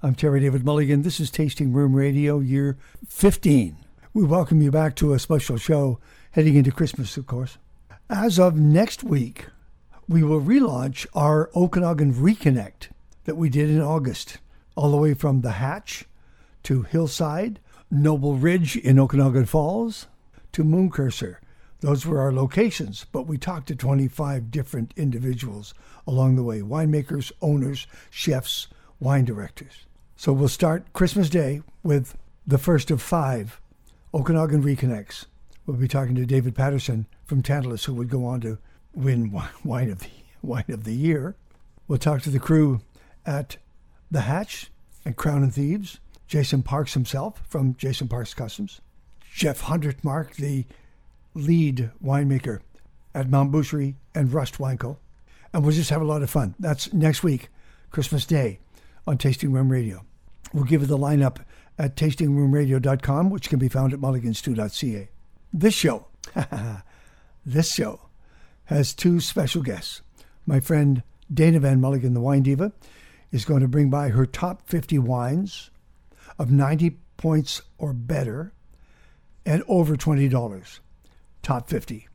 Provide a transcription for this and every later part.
I'm Terry David Mulligan. This is Tasting Room Radio, year 15. We welcome you back to a special show heading into Christmas, of course. As of next week, we will relaunch our Okanagan Reconnect that we did in August, all the way from The Hatch to Hillside, Noble Ridge in Okanagan Falls, to Mooncursor. Those were our locations, but we talked to 25 different individuals along the way, winemakers, owners, chefs, wine directors. So we'll start Christmas Day with the first of 5 Okanagan Reconnects. We'll be talking to David Patterson from Tantalus, who would go on to win Wine of the Year. We'll talk to the crew at The Hatch and Crown and Thieves, Jason Parks himself from Jason Parks Customs, Jeff Hundertmark, the lead winemaker at Mount Boucherie and Rust Wine Co. And we'll just have a lot of fun. That's next week, Christmas Day, on Tasting Room Radio. We'll give you the lineup at tastingroomradio.com, which can be found at mulliganstew.ca. This show has 2 special guests. My friend Dana Van Mulligan, the wine diva, is going to bring by her top 50 wines of 90 points or better and over $20. Top 50.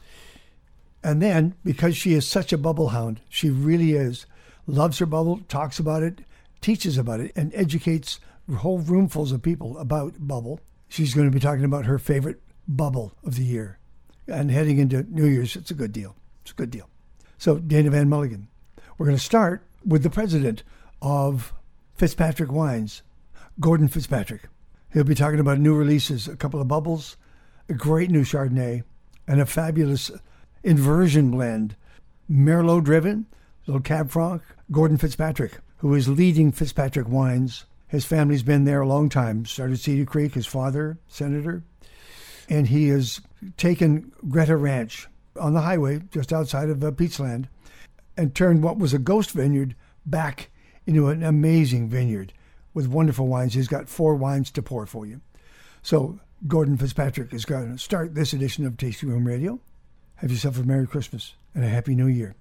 And then, because she is such a bubble hound, she really is, loves her bubble, talks about it, teaches about it, and educates whole roomfuls of people about bubble. She's going to be talking about her favorite bubble of the year. And heading into New Year's, it's a good deal. It's a good deal. So, Dana Van Mulligan. We're going to start with the president of Fitzpatrick Wines, Gordon Fitzpatrick. He'll be talking about new releases, a couple of bubbles, a great new Chardonnay, and a fabulous inversion blend. Merlot-driven, little Cab Franc. Gordon Fitzpatrick, who is leading Fitzpatrick Wines. His family's been there a long time. Started Cedar Creek, his father, senator. And he has taken Greta Ranch on the highway just outside of Peachland and turned what was a ghost vineyard back into an amazing vineyard with wonderful wines. He's got 4 wines to pour for you. So Gordon Fitzpatrick is going to start this edition of Tasting Room Radio. Have yourself a Merry Christmas and a Happy New Year.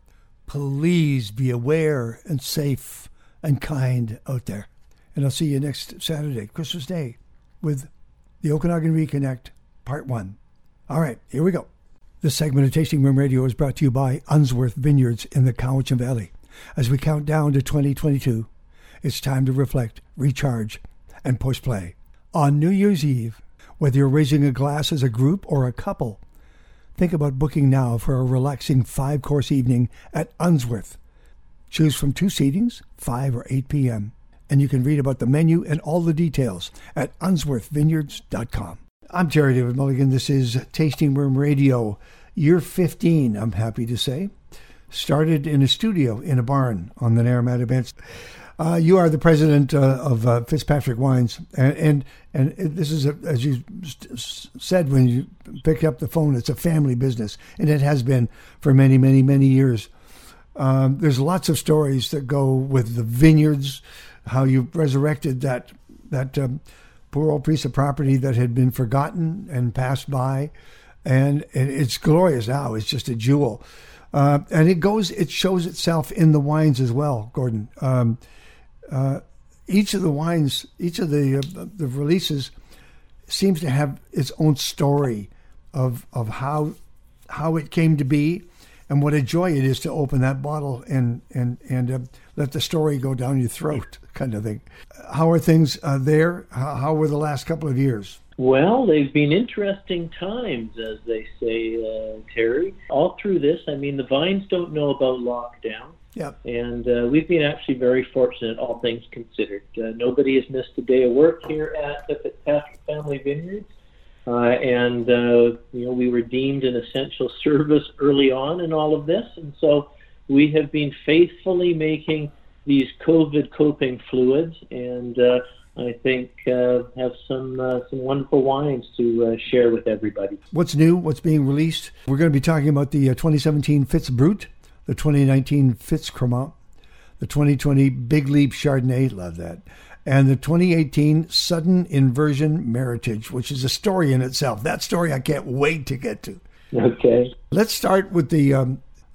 Please be aware and safe and kind out there. And I'll see you next Saturday, Christmas Day, with the Okanagan Reconnect, Part 1. All right, here we go. This segment of Tasting Room Radio is brought to you by Unsworth Vineyards in the Cowichan Valley. As we count down to 2022, it's time to reflect, recharge, and push play. On New Year's Eve, whether you're raising a glass as a group or a couple, think about booking now for a relaxing 5-course evening at Unsworth. Choose from 2 seatings, 5 or 8 p.m., and you can read about the menu and all the details at unsworthvineyards.com. I'm Terry David Mulligan. This is Tasting Room Radio, year 15, I'm happy to say. Started in a studio in a barn on the Naramata Bench. You are the president of Fitzpatrick Wines, and this is, as you said when you picked up the phone, it's a family business, and it has been for many, many, many years. There's lots of stories that go with the vineyards, how you resurrected that poor old piece of property that had been forgotten and passed by, and it's glorious now. It's just a jewel, and it shows itself in the wines as well, Gordon. Each of the wines, each of the releases seems to have its own story of how it came to be, and what a joy it is to open that bottle and let the story go down your throat, kind of thing. How are things there? How were the last couple of years? Well, they've been interesting times, as they say, Terry. All through this, I mean, the vines don't know about lockdown. Yep. And we've been actually very fortunate, all things considered. Nobody has missed a day of work here at the Fitzpatrick Family Vineyards. We were deemed an essential service early on in all of this. And so we have been faithfully making these COVID coping fluids and I think have some wonderful wines to share with everybody. What's new? What's being released? We're going to be talking about the 2017 Fitz Brut, the 2019 Fitz Cremant, the 2020 Big Leap Chardonnay, love that, and the 2018 Sudden Inversion Meritage, which is a story in itself. That story I can't wait to get to. Okay. Let's start with the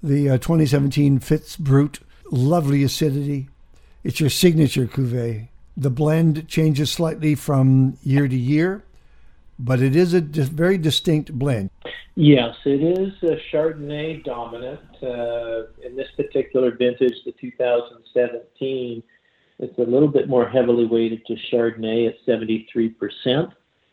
2017 Fitz Brut. Lovely acidity. It's your signature cuvee. The blend changes slightly from year to year, but it is a very distinct blend. Yes, it is a Chardonnay dominant. In this particular vintage, the 2017, it's a little bit more heavily weighted to Chardonnay at 73%.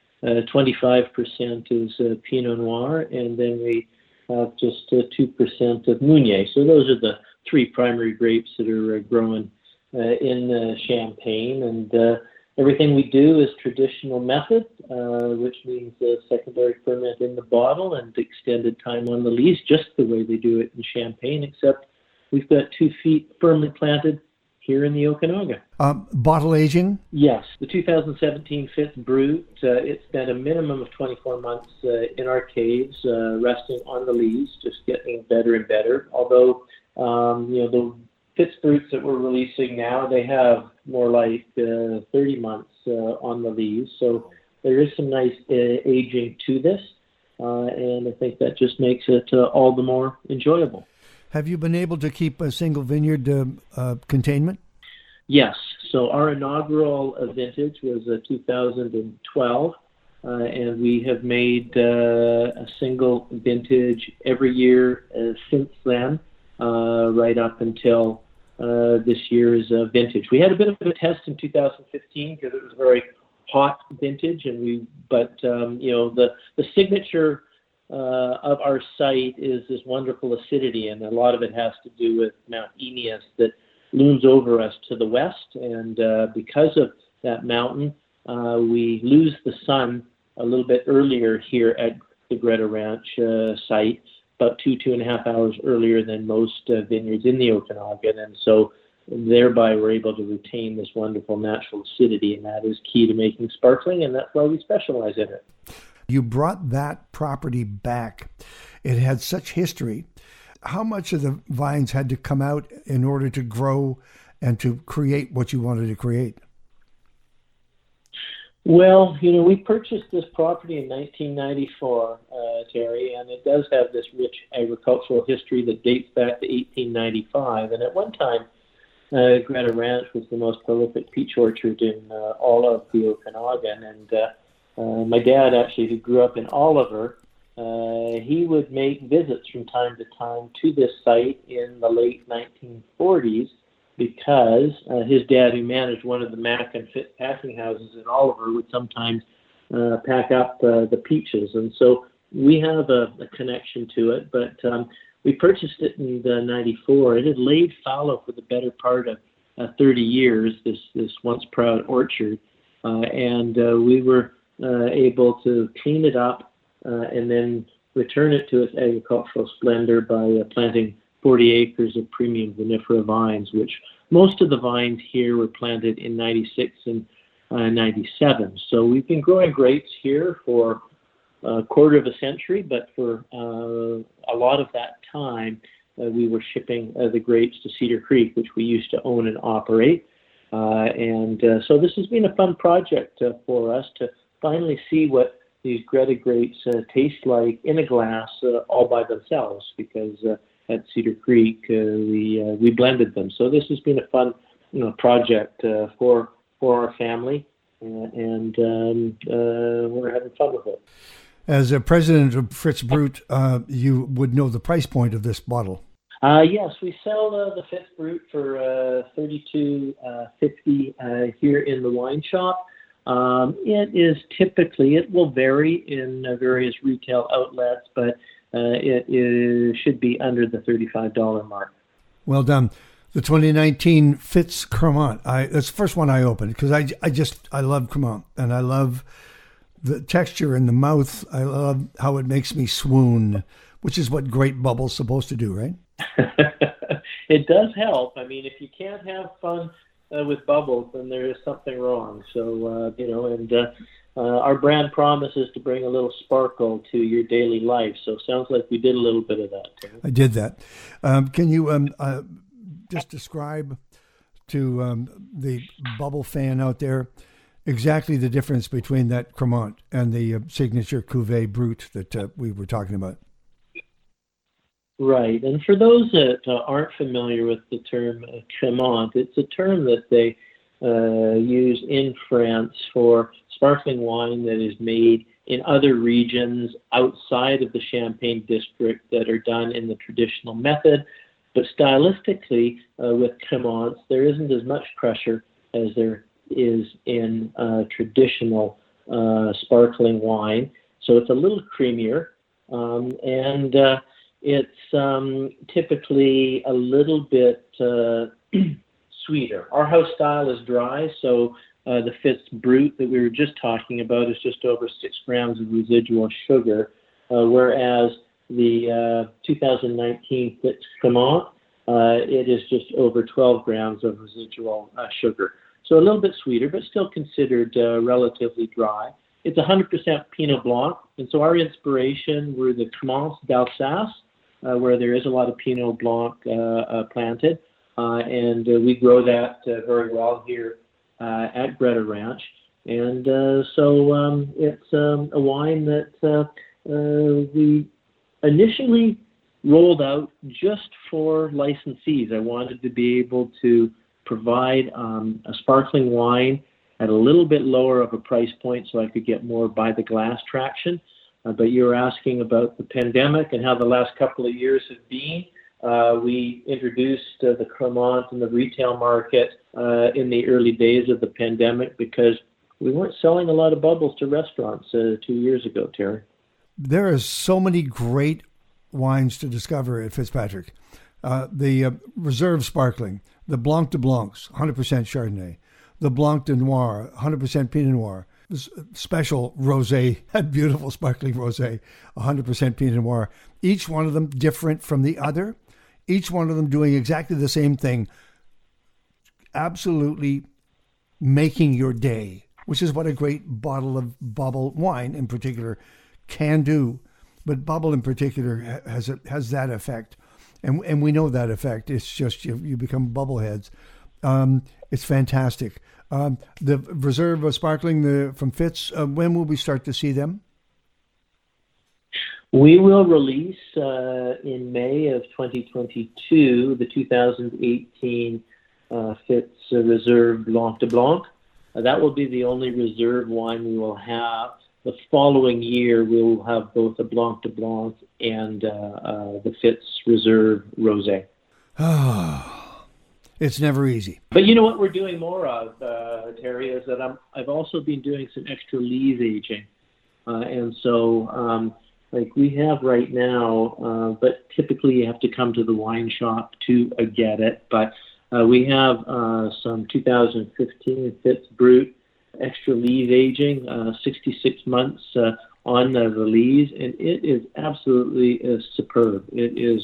25% is Pinot Noir, and then we have just 2% of Meunier. So those are the three primary grapes that are growing in Champagne. And everything we do is traditional method, which means secondary ferment in the bottle and extended time on the lees, just the way they do it in Champagne, except we've got 2 feet firmly planted here in the Okanagan. Bottle aging? Yes. The 2017 Fitz Brut, it spent a minimum of 24 months in our caves, resting on the lees, just getting better and better. Although, the Fitz Bruts that we're releasing now, they have more like 30 months on the lees. So there is some nice aging to this, and I think that just makes it all the more enjoyable. Have you been able to keep a single vineyard containment? Yes. So our inaugural vintage was 2012, and we have made a single vintage every year since then, right up until this year's vintage. We had a bit of a test in 2015 because it was a very hot vintage, and the signature of our site is this wonderful acidity, and a lot of it has to do with Mount Aeneas that looms over us to the west. And because of that mountain, we lose the sun a little bit earlier here at the Greta Ranch site, about 2.5 hours earlier than most vineyards in the Okanagan. And so thereby we're able to retain this wonderful natural acidity, and that is key to making sparkling, and that's why we specialize in it. You brought that property back. It had such history. How much of the vines had to come out in order to grow and to create what you wanted to create? Well, we purchased this property in 1994, Terry, and it does have this rich agricultural history that dates back to 1895. And at one time, Greta Ranch was the most prolific peach orchard in all of the Okanagan. And my dad, actually, who grew up in Oliver, he would make visits from time to time to this site in the late 1940s because his dad, who managed one of the Mac and Fit packing houses in Oliver, would sometimes pack up the peaches. And so we have a connection to it, but we purchased it in 94. It had laid fallow for the better part of 30 years, this once proud orchard, and we were able to clean it up and then return it to its agricultural splendor by planting 40 acres of premium vinifera vines, which most of the vines here were planted in 96 and 97. So we've been growing grapes here for a quarter of a century, but for a lot of that time, we were shipping the grapes to Cedar Creek, which we used to own and operate. So this has been a fun project for us to finally see what these Greta grapes taste like in a glass all by themselves, because at Cedar Creek we blended them. So this has been a fun project for our family, and we're having fun with it. As a president of Fitz Brut, you would know the price point of this bottle. Yes, we sell the Fitz Brut for $32.50 here in the wine shop. It will vary in various retail outlets, but it should be under the $35 mark. Well done. The 2019 Fitz Cremant. That's the first one I opened because I love Cremant, and I love the texture in the mouth. I love how it makes me swoon, which is what great bubble's supposed to do, right? It does help. I mean, if you can't have fun with bubbles, then there is something wrong. So, our brand promise is to bring a little sparkle to your daily life. So it sounds like we did a little bit of that. I did that. Can you just describe to the bubble fan out there exactly the difference between that Cremant and the signature Cuvée Brut that we were talking about? Right. And for those that aren't familiar with the term Cremant, it's a term that they used in France for sparkling wine that is made in other regions outside of the Champagne district that are done in the traditional method. But stylistically, with Crémance, there isn't as much pressure as there is in traditional sparkling wine. So it's a little creamier, and it's typically a little bit sweeter. Our house style is dry, so the Fitz Brut that we were just talking about is just over 6 grams of residual sugar, whereas the 2019 Fitz Crémance, it is just over 12 grams of residual sugar. So a little bit sweeter, but still considered relatively dry. It's 100% Pinot Blanc, and so our inspiration were the Crémance d'Alsace, where there is a lot of Pinot Blanc planted, and we grow that very well here at Greta Ranch. And so it's a wine that we initially rolled out just for licensees. I wanted to be able to provide a sparkling wine at a little bit lower of a price point so I could get more by the glass traction. But you were asking about the pandemic and how the last couple of years have been. We introduced the Crémance in the retail market in the early days of the pandemic because we weren't selling a lot of bubbles to restaurants 2 years ago, Terry. There are so many great wines to discover at Fitzpatrick. The Reserve Sparkling, the Blanc de Blancs, 100% Chardonnay, the Blanc de Noir, 100% Pinot Noir, this special rosé, that beautiful sparkling rosé, 100% Pinot Noir. Each one of them different from the other, each one of them doing exactly the same thing, absolutely making your day, which is what a great bottle of bubble wine in particular can do. But bubble in particular has that effect. And we know that effect. It's just you become bubbleheads. It's fantastic. The Reserve Sparkling from Fitz, when will we start to see them? We will release in May of 2022 the 2018 Fitz Reserve Blanc de Blanc. That will be the only Reserve wine we will have. The following year, we will have both the Blanc de Blanc and the Fitz Reserve Rosé. It's never easy. But you know what we're doing more of, Terry, is that I've also been doing some extra lees aging. And so, like we have right now, but typically you have to come to the wine shop to get it. But we have some 2015 Fitz Brut extra lees aging, 66 months on the lees, and it is absolutely superb. It is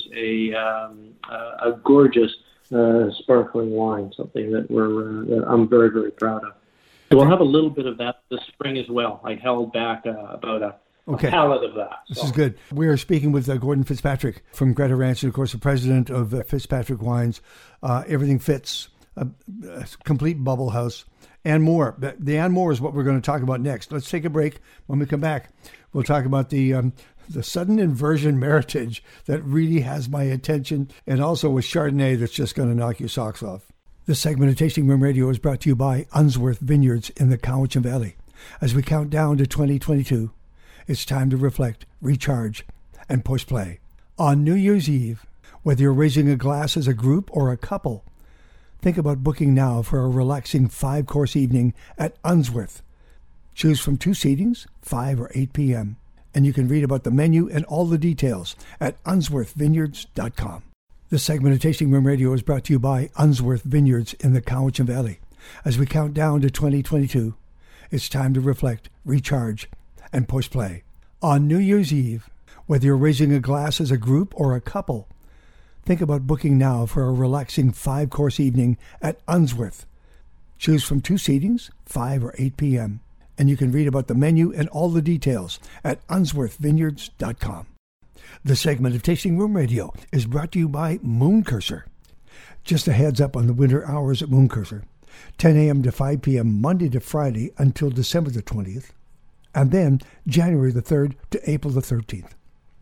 a gorgeous sparkling wine, something that that I'm very, very proud of. So we'll have a little bit of that this spring as well. I held back about a pallet of that. This is good. We are speaking with Gordon Fitzpatrick from Greta Ranch, and of course the president of Fitzpatrick Wines. Everything Fits, a complete bubble house. And more. The and more is what we're going to talk about next. Let's take a break. When we come back, we'll talk about the sudden inversion meritage that really has my attention, and also with Chardonnay that's just going to knock your socks off. This segment of Tasting Room Radio is brought to you by Unsworth Vineyards in the Cowichan Valley. As we count down to 2022, it's time to reflect, recharge, and push play. On New Year's Eve, whether you're raising a glass as a group or a couple, think about booking now for a relaxing 5-course evening at Unsworth. Choose from 2 seatings, 5 or 8 p.m. And you can read about the menu and all the details at unsworthvineyards.com. This segment of Tasting Room Radio is brought to you by Unsworth Vineyards in the Cowichan Valley. As we count down to 2022, it's time to reflect, recharge, and push play. On New Year's Eve, whether you're raising a glass as a group or a couple, think about booking now for a relaxing 5-course evening at Unsworth. Choose from 2 seatings, 5 or 8 p.m. And you can read about the menu and all the details at unsworthvineyards.com. The segment of Tasting Room Radio is brought to you by Mooncurser. Just a heads up on the winter hours at Mooncurser. 10 a.m. to 5 p.m. Monday to Friday until December the 20th. And then January the 3rd to April the 13th.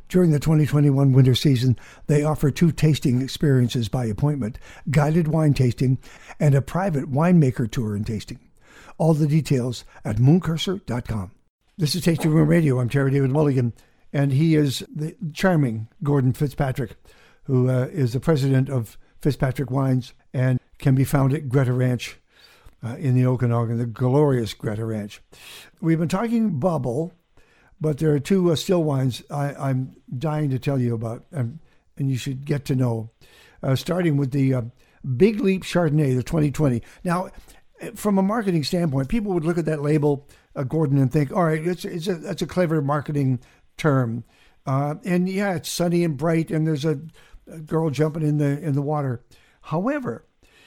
During the 2021 winter season, they offer 2 tasting experiences by appointment, guided wine tasting, and a private winemaker tour and tasting. All the details at mooncursor.com. This is Tasting Room Radio. I'm Terry David Mulligan, and he is the charming Gordon Fitzpatrick, who is the president of Fitzpatrick Wines and can be found at Greta Ranch in the Okanagan, the glorious Greta Ranch. We've been talking bubble, but there are 2 still wines I'm dying to tell you about, and you should get to know, starting with the Big Leap Chardonnay, the 2020. Now, from a marketing standpoint, people would look at that label, Gordon, and think, all right, that's a clever marketing term. And yeah, it's sunny and bright, and there's a girl jumping in the water. However,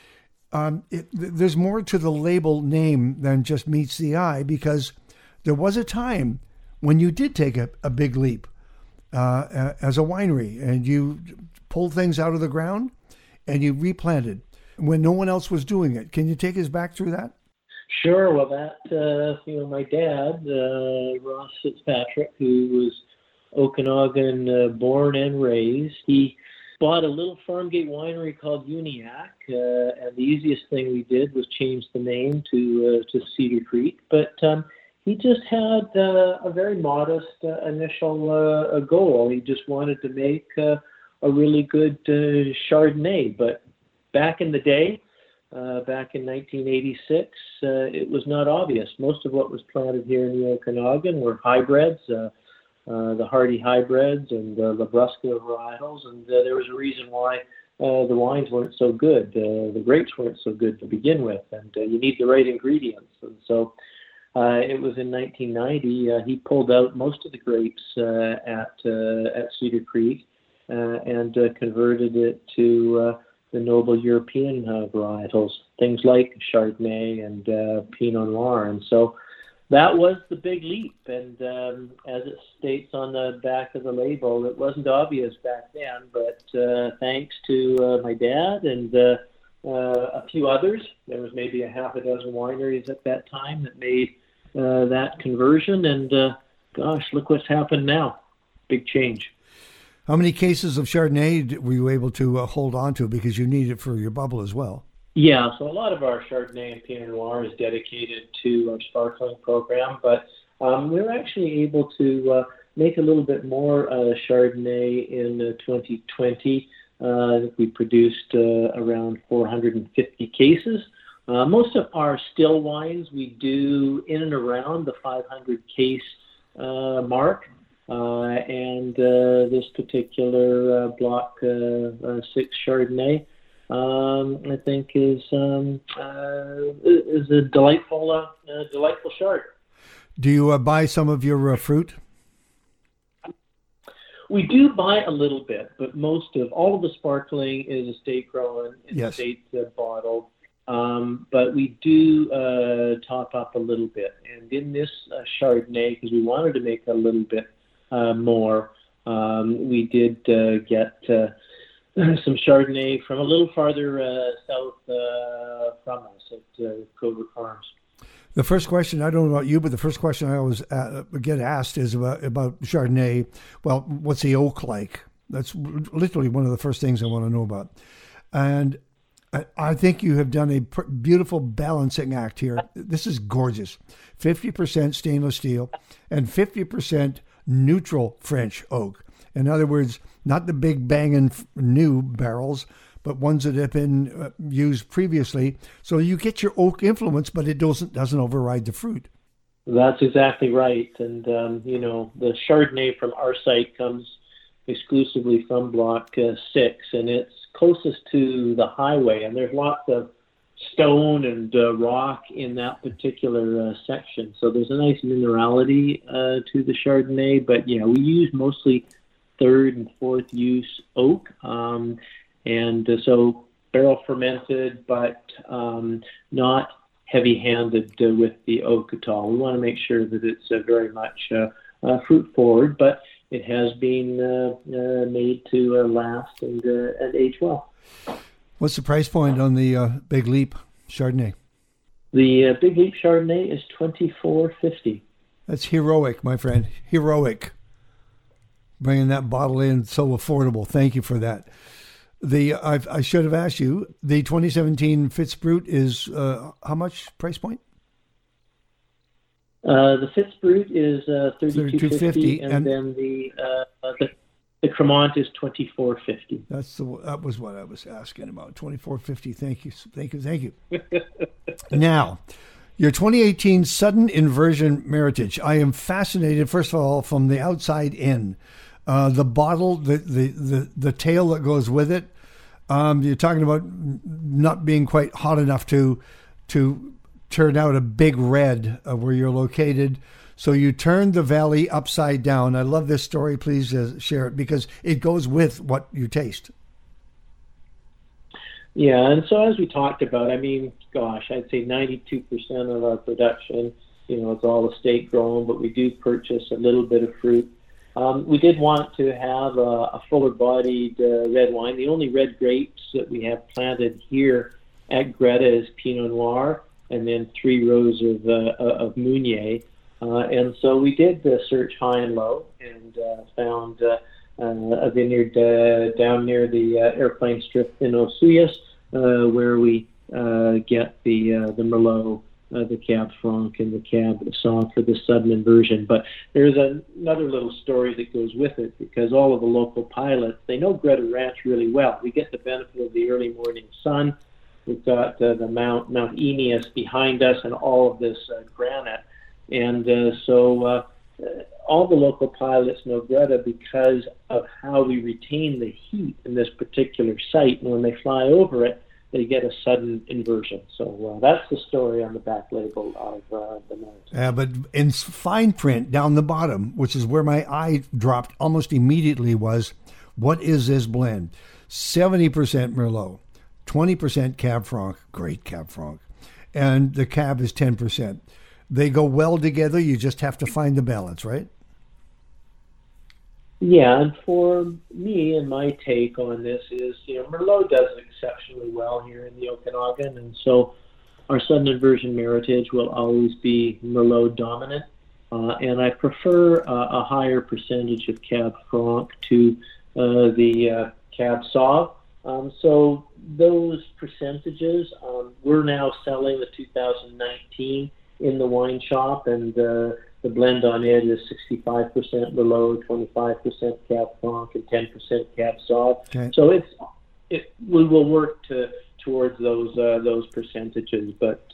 there's more to the label name than just meets the eye, because there was a time when you did take a big leap as a winery, and you pulled things out of the ground and you replanted when no one else was doing it. Can you take us back through that? Sure. Well, my dad, Ross Fitzpatrick, who was Okanagan born and raised, he bought a little farm gate winery called Uniac, and the easiest thing we did was change the name to Cedar Creek. But he just had a very modest initial goal. He just wanted to make a really good Chardonnay. But back in the day, back in 1986, it was not obvious. Most of what was planted here in the Okanagan were hybrids, the Hardy hybrids and the Labrusca varietals, and there was a reason why the wines weren't so good. The grapes weren't so good to begin with, and you need the right ingredients. And so it was in 1990 he pulled out most of the grapes at Cedar Creek and converted it to the noble European varietals, things like Chardonnay and Pinot Noir. And so that was the big leap. And as it states on the back of the label, it wasn't obvious back then, but thanks to my dad and a few others, there was maybe a half a dozen wineries at that time that made that conversion. And gosh, look what's happened now. Big change. How many cases of Chardonnay were you able to hold on to, because you need it for your bubble as well? Yeah, so a lot of our Chardonnay and Pinot Noir is dedicated to our sparkling program, but we were actually able to make a little bit more Chardonnay in 2020. I think we produced around 450 cases. Most of our still wines we do in and around the 500 case mark. And this particular Block 6 Chardonnay, I think, is a delightful Chard. Do you buy some of your fruit? We do buy a little bit, but all of the sparkling is estate grown, yes, estate bottled. But we do top up a little bit. And in this Chardonnay, because we wanted to make a little bit more, we did get some Chardonnay from a little farther south from us at Covert Farms. The first question, I don't know about you, but the first question I always get asked is about Chardonnay. Well, what's the oak like? That's literally one of the first things I want to know about. And I think you have done a beautiful balancing act here. This is gorgeous. 50% stainless steel and 50% neutral French oak. In other words, not the big banging new barrels, but ones that have been used previously. So you get your oak influence, but it doesn't override the fruit. That's exactly right. And, the Chardonnay from our site comes exclusively from Block 6, and it's closest to the highway. And there's lots of stone and rock in that particular section. So there's a nice minerality to the Chardonnay. But, we use mostly third and fourth use oak. So barrel fermented, but not heavy-handed with the oak at all. We want to make sure that it's very much fruit forward, but it has been made to last and age well. What's the price point on the Big Leap Chardonnay? The Big Leap Chardonnay is $24.50. That's heroic, my friend. Heroic. bringing that bottle in so affordable. Thank you for that. I should have asked you, the 2017 Fitzbrut is how much price point? The Fitzbrut is $32.50, and then the Cremant is $24.50. That was what I was asking about. $24.50. Thank you. Now, your 2018 Sudden Inversion Meritage. I am fascinated, first of all, from the outside in. The bottle, the tail that goes with it. You're talking about not being quite hot enough to turn out a big red where you're located. So you turned the valley upside down. I love this story. Please share it, because it goes with what you taste. Yeah, and so as we talked about, I mean, gosh, I'd say 92% of our production, it's all estate grown, but we do purchase a little bit of fruit. We did want to have a fuller-bodied red wine. The only red grapes that we have planted here at Greta is Pinot Noir, and then 3 rows of Meunier. And so we did search high and low, and found a vineyard down near the airplane strip in Osuyas, where we get the Merlot, the Cab Franc, and the Cab Sauv for the sudden inversion. But there's another little story that goes with it, because all of the local pilots, they know Greta Ranch really well. We get the benefit of the early morning sun. We've got the Mount Aeneas behind us and all of this granite. And so all the local pilots know Greta because of how we retain the heat in this particular site. And when they fly over it, they get a sudden inversion. So that's the story on the back label of the Meritage. But in fine print down the bottom, which is where my eye dropped almost immediately, was, what is this blend? 70% Merlot, 20% Cab Franc, great Cab Franc, and the Cab is 10%. They go well together. You just have to find the balance, right? Yeah, and for me and my take on this is, Merlot does exceptionally well here in the Okanagan, and so our Sudden Inversion Meritage will always be Merlot dominant, and I prefer a higher percentage of Cab Franc to the Cab Sauv. So those percentages, we're now selling the 2019 in the wine shop, and the blend on it is 65% Merlot, 25% Cab Franc, and 10% Cab Sauv. Okay. So we will work towards those percentages. But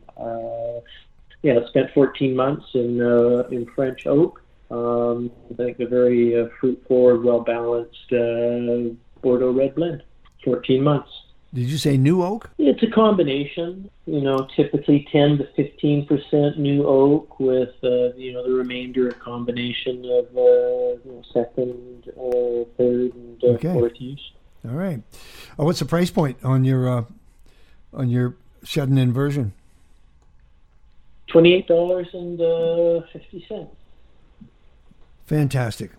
I spent 14 months in French oak. I think a very fruit-forward, well-balanced Bordeaux red blend. 14 months. Did you say new oak? It's a combination, typically 10 to 15% new oak with, the remainder a combination of second, third, and fourth use. All right. What's the price point on your Sudden Inversion? $28.50. Fantastic.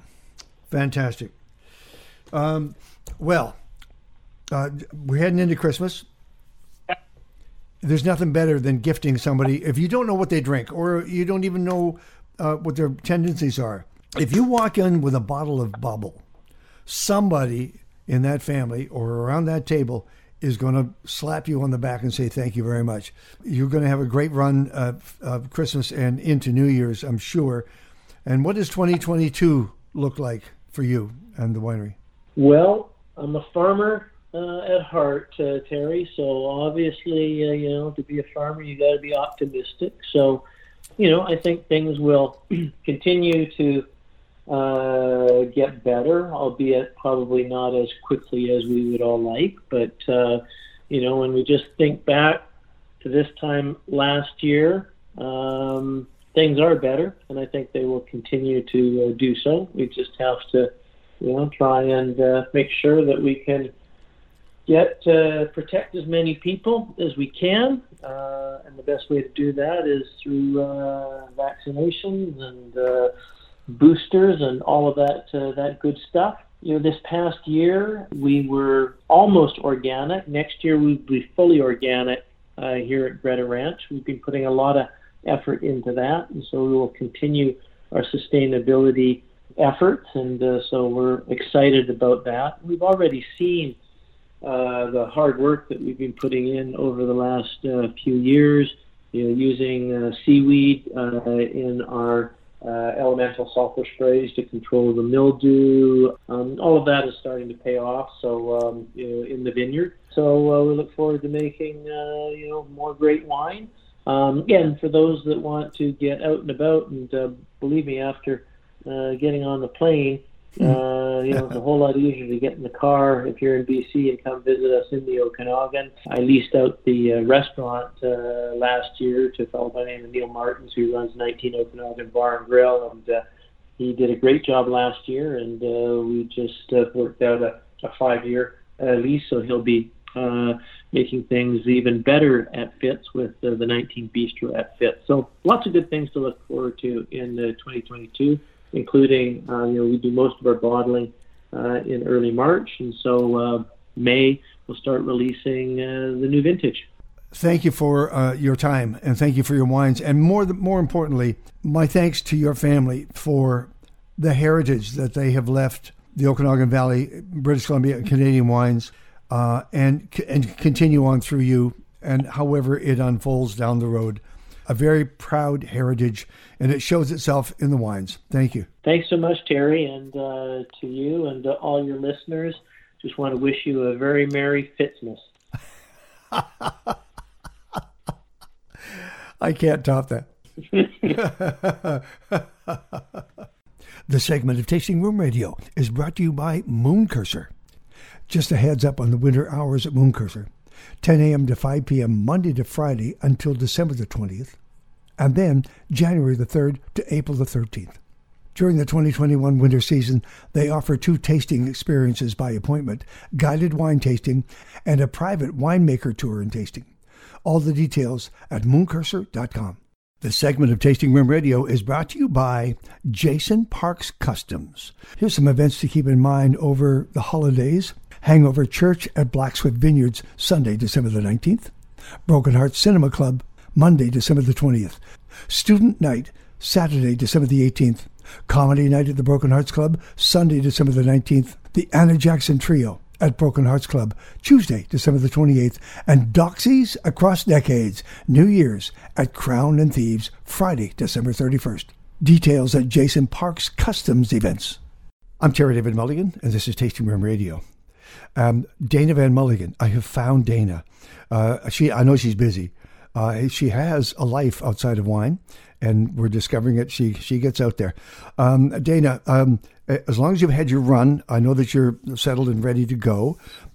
We're heading into Christmas. There's nothing better than gifting somebody. If you don't know what they drink, or you don't even know what their tendencies are, if you walk in with a bottle of bubble, somebody in that family or around that table is going to slap you on the back and say thank you very much. You're going to have a great run of Christmas and into New Year's, I'm sure. And what does 2022 look like for you and the winery? Well, I'm a farmer at heart, Terry. So obviously, to be a farmer, you got to be optimistic. So, I think things will continue to get better, albeit probably not as quickly as we would all like. But, when we just think back to this time last year, things are better, and I think they will continue to do so. We just have to, try and make sure that we can protect as many people as we can, and the best way to do that is through vaccinations and boosters and all of that good stuff. This past year we were almost organic. Next year we'll be fully organic here at Greta Ranch. We've been putting a lot of effort into that, and so we will continue our sustainability efforts, and so we're excited about that. We've already seen the hard work that we've been putting in over the last few years, using seaweed in our elemental sulfur sprays to control the mildew. All of that is starting to pay off. So in the vineyard. So we look forward to making more great wine. Again, for those that want to get out and about, and believe me, after getting on the plane, it's a whole lot easier to get in the car if you're in BC and come visit us in the Okanagan. I leased out the restaurant last year to a fellow by the name of Neil Martins, who runs 19 Okanagan Bar and Grill, and he did a great job last year, and we just worked out a 5-year lease, so he'll be making things even better at Fitz with the 19 Bistro at Fitz. So lots of good things to look forward to in 2022. Including, we do most of our bottling in early March, and so May we'll start releasing the new vintage. Thank you for your time, and thank you for your wines, and more importantly, my thanks to your family for the heritage that they have left the Okanagan Valley, British Columbia, Canadian wines, and continue on through you, and however it unfolds down the road. A very proud heritage, and it shows itself in the wines. Thank you. Thanks so much, Terry, and to you and to all your listeners. Just want to wish you a very Merry Fitzmas. I can't top that. The segment of Tasting Room Radio is brought to you by Mooncursor. Just a heads up on the winter hours at Mooncursor. 10 a.m. to 5 p.m. Monday to Friday until December the 20th, and then January the 3rd to April the 13th. During the 2021 winter season, they offer 2 tasting experiences by appointment, guided wine tasting, and a private winemaker tour and tasting. All the details at mooncursor.com. This segment of Tasting Room Radio is brought to you by Jason Parks Customs. Here's some events to keep in mind over the holidays. Hangover Church at Black Swift Vineyards, Sunday, December the 19th. Broken Heart Cinema Club, Monday, December the 20th. Student Night, Saturday, December the 18th. Comedy Night at the Broken Hearts Club, Sunday, December the 19th. The Anna Jackson Trio at Broken Hearts Club, Tuesday, December the 28th. And Doxies Across Decades, New Year's at Crown and Thieves, Friday, December 31st. Details at Jason Parks Customs Events. I'm Terry David Mulligan, and this is Tasting Room Radio. Dana Van Mulligan. I have found Dana. I know she's busy. She has a life outside of wine, and we're discovering it. She gets out there. Dana, as long as you've had your run, I know that you're settled and ready to go.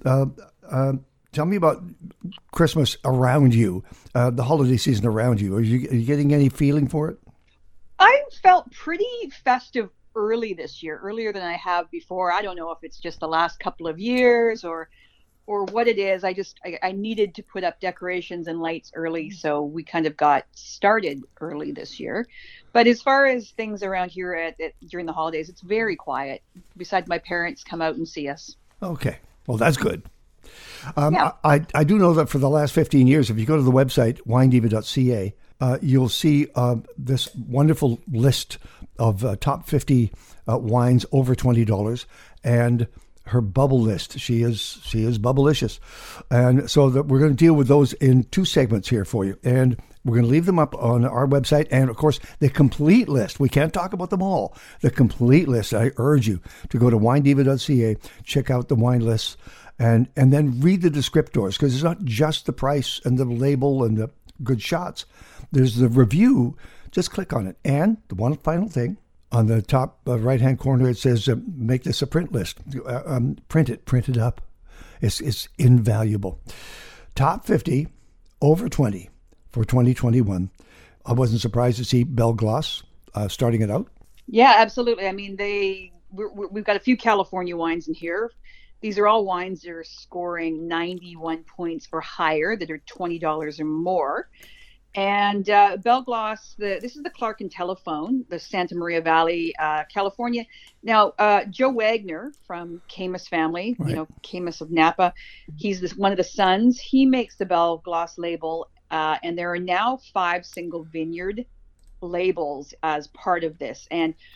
Tell me about Christmas around you, the holiday season around you. Are you getting any feeling for it? I felt pretty festive earlier than I have before. I don't know if it's just the last couple of years or what it is. I needed to put up decorations and lights early, so we kind of got started early this year. But as far as things around here during the holidays, it's very quiet. Besides, my parents come out and see us. Okay, well, that's good. Yeah. I do know that for the last 15 years, if you go to the website winediva.ca, you'll see this wonderful list of top 50 wines over $20, and her bubble list. She is bubblicious, and so that we're going to deal with those in 2 segments here for you, and we're going to leave them up on our website, and of course the complete list. We can't talk about them all. The complete list. I urge you to go to winediva.ca, check out the wine lists, and then read the descriptors, because it's not just the price and the label and the good shots. There's the review. Just click on it. And the one final thing, on the top right-hand corner, it says, make this a print list. Print it up. It's invaluable. Top 50 over 20 for 2021. I wasn't surprised to see Belglas starting it out. Yeah, absolutely. I mean, we've got a few California wines in here. These are all wines that are scoring 91 points or higher, that are $20 or more. And Belglas, this is the Clark and Telephone, the Santa Maria Valley, California. Now, Joe Wagner from Camus family, right. Camus of Napa, he's one of the sons. He makes the Belglas label, and there are now 5 single vineyard labels as part of this. And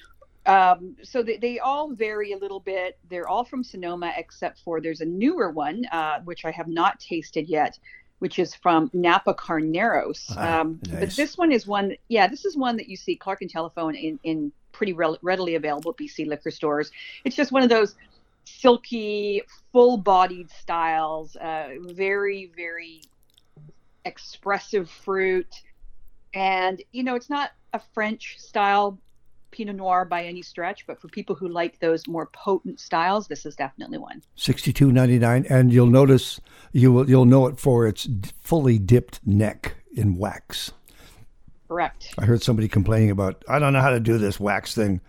So they all vary a little bit. They're all from Sonoma, except for there's a newer one, which I have not tasted yet, which is from Napa Carneros. Nice. But this one is one, this is one that you see Clark and Telephone in pretty readily available BC liquor stores. It's just one of those silky, full-bodied styles, very, very expressive fruit. And, it's not a French style Pinot Noir by any stretch, but for people who like those more potent styles, this is definitely one. $62.99, and you'll notice you'll know it for its fully dipped neck in wax. Correct. I heard somebody complaining about, I don't know how to do this wax thing.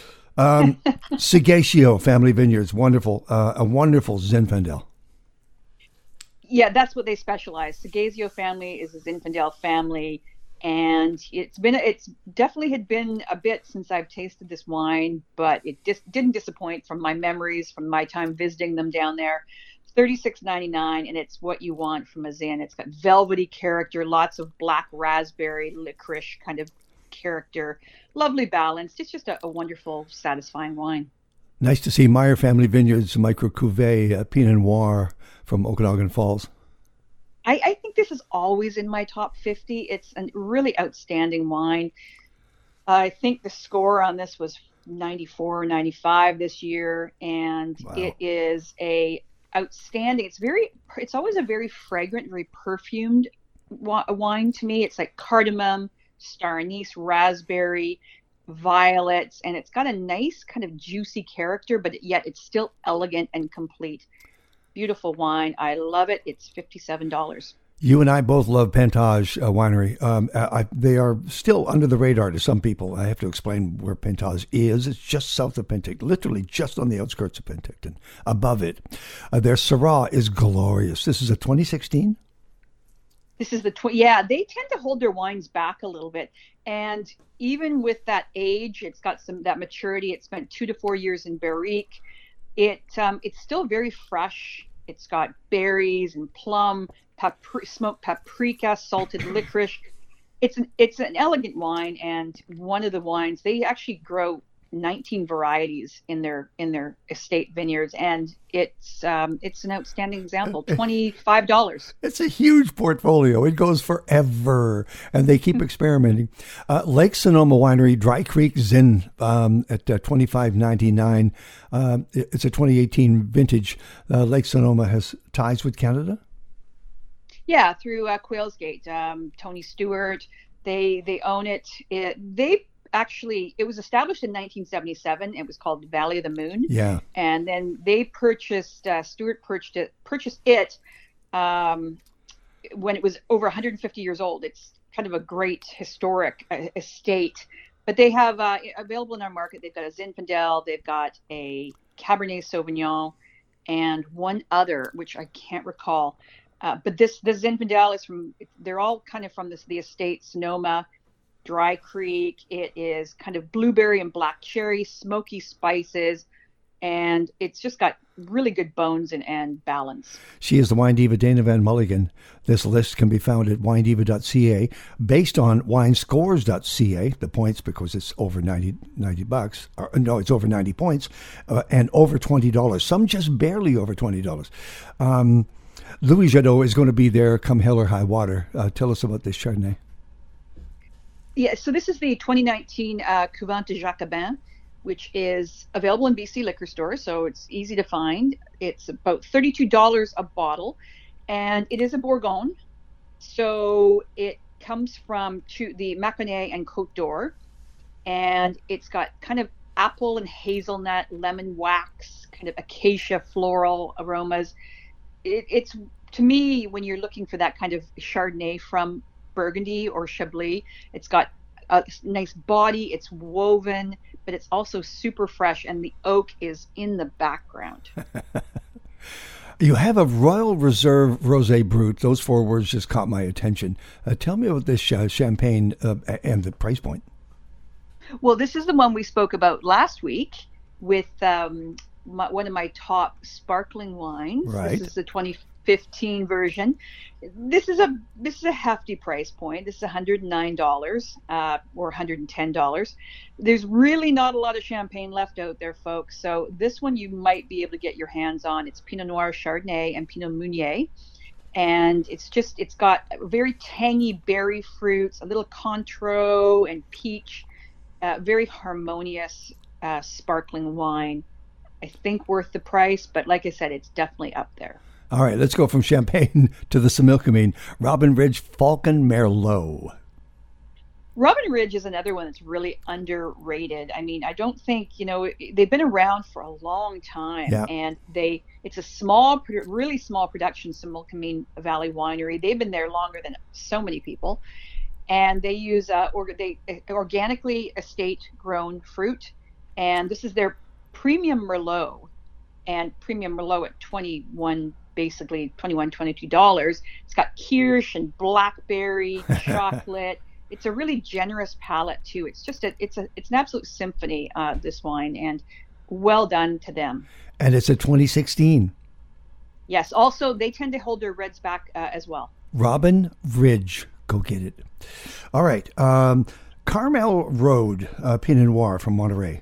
Segatio Family Vineyards, wonderful, a wonderful Zinfandel. Yeah, that's what they specialize. Segatio family is a Zinfandel family. And it's definitely had been a bit since I've tasted this wine, but it didn't disappoint from my memories from my time visiting them down there. $36.99, and it's what you want from a Zin. It's got velvety character, lots of black raspberry licorice kind of character, lovely balanced. It's just a wonderful, satisfying wine. Nice to see Meyer Family Vineyards Micro Cuvée Pinot Noir from Okanagan Falls. I think this is always in my top 50. It's a really outstanding wine. I think the score on this was 94 or 95 this year, and wow. It is outstanding. It's always a very fragrant, very perfumed wine to me. It's like cardamom, star anise, raspberry, violets, and it's got a nice kind of juicy character, but yet it's still elegant and complete. Beautiful wine. I love it. It's $57. You and I both love Pentage Winery. They are still under the radar to some people. I have to explain where Pentage is. It's just south of Penticton, literally just on the outskirts of Penticton, above it. Their Syrah is glorious. This is a 2016? This is they tend to hold their wines back a little bit. And even with that age, it's got that maturity. It spent 2 to 4 years in barrique. It's still very fresh. It's got berries and plum, smoked paprika, salted licorice. It's an elegant wine, and one of the wines they actually grow 19 varieties in their estate vineyards, and it's an outstanding example. $25. It's a huge portfolio. It goes forever, and they keep experimenting. Lake Sonoma Winery, Dry Creek Zin at $25.99. It's a 2018 vintage. Lake Sonoma has ties with Canada. Yeah, through Quailsgate. Tony Stewart, they own it. It was established in 1977. It was called Valley of the Moon. Yeah. And then they Stewart purchased it when it was over 150 years old. It's kind of a great historic estate. But they have available in our market, they've got a Zinfandel, they've got a Cabernet Sauvignon, and one other, which I can't recall. But this Zinfandel they're all kind of from the estate Sonoma, Dry Creek. It is kind of blueberry and black cherry, smoky spices, and it's just got really good bones and balance. She is the wine diva Dana Van Mulligan. This list can be found at winediva.ca, based on winescores.ca, the points, because it's over $90. It's over 90 points, and over $20. Some just barely over $20. Louis Jadot is going to be there come hell or high water. Tell us about this Chardonnay. Yeah, so this is the 2019 Couvent de Jacobin, which is available in BC liquor stores, so it's easy to find. It's about $32 a bottle, and it is a Bourgogne. So it comes from the Mâconnais and Côte d'Or, and it's got kind of apple and hazelnut, lemon wax, kind of acacia floral aromas. It's, to me, when you're looking for that kind of Chardonnay from Burgundy or Chablis, it's got a nice body, it's woven, but it's also super fresh, and the oak is in the background. You have a Royal Reserve Rosé Brut. Those 4 words just caught my attention. Tell me about this champagne and the price point. Well, this is the one we spoke about last week with one of my top sparkling wines. Right. This is the 2015 version. This is a hefty price point. This is $109 or $110. There's really not a lot of champagne left out there, folks. So this one you might be able to get your hands on. It's Pinot Noir, Chardonnay, and Pinot Meunier. And it's got very tangy berry fruits, a little Cointreau and peach, very harmonious sparkling wine. I think worth the price, but like I said, it's definitely up there. All right, let's go from Champagne to the Similkameen. Robin Ridge Falcon Merlot. Robin Ridge is another one that's really underrated. I mean, I don't think, they've been around for a long time, yeah. And it's a really small production, Similkameen Valley Winery. They've been there longer than so many people, and they use organically estate grown fruit, and this is their premium Merlot, and premium Merlot at $22. It's got kirsch and blackberry, chocolate. It's a really generous palate too. It's just it's an absolute symphony, this wine, and well done to them. And it's a 2016. Yes. Also, they tend to hold their reds back as well. Robin Ridge, go get it. All right, Carmel Road Pinot Noir from Monterey.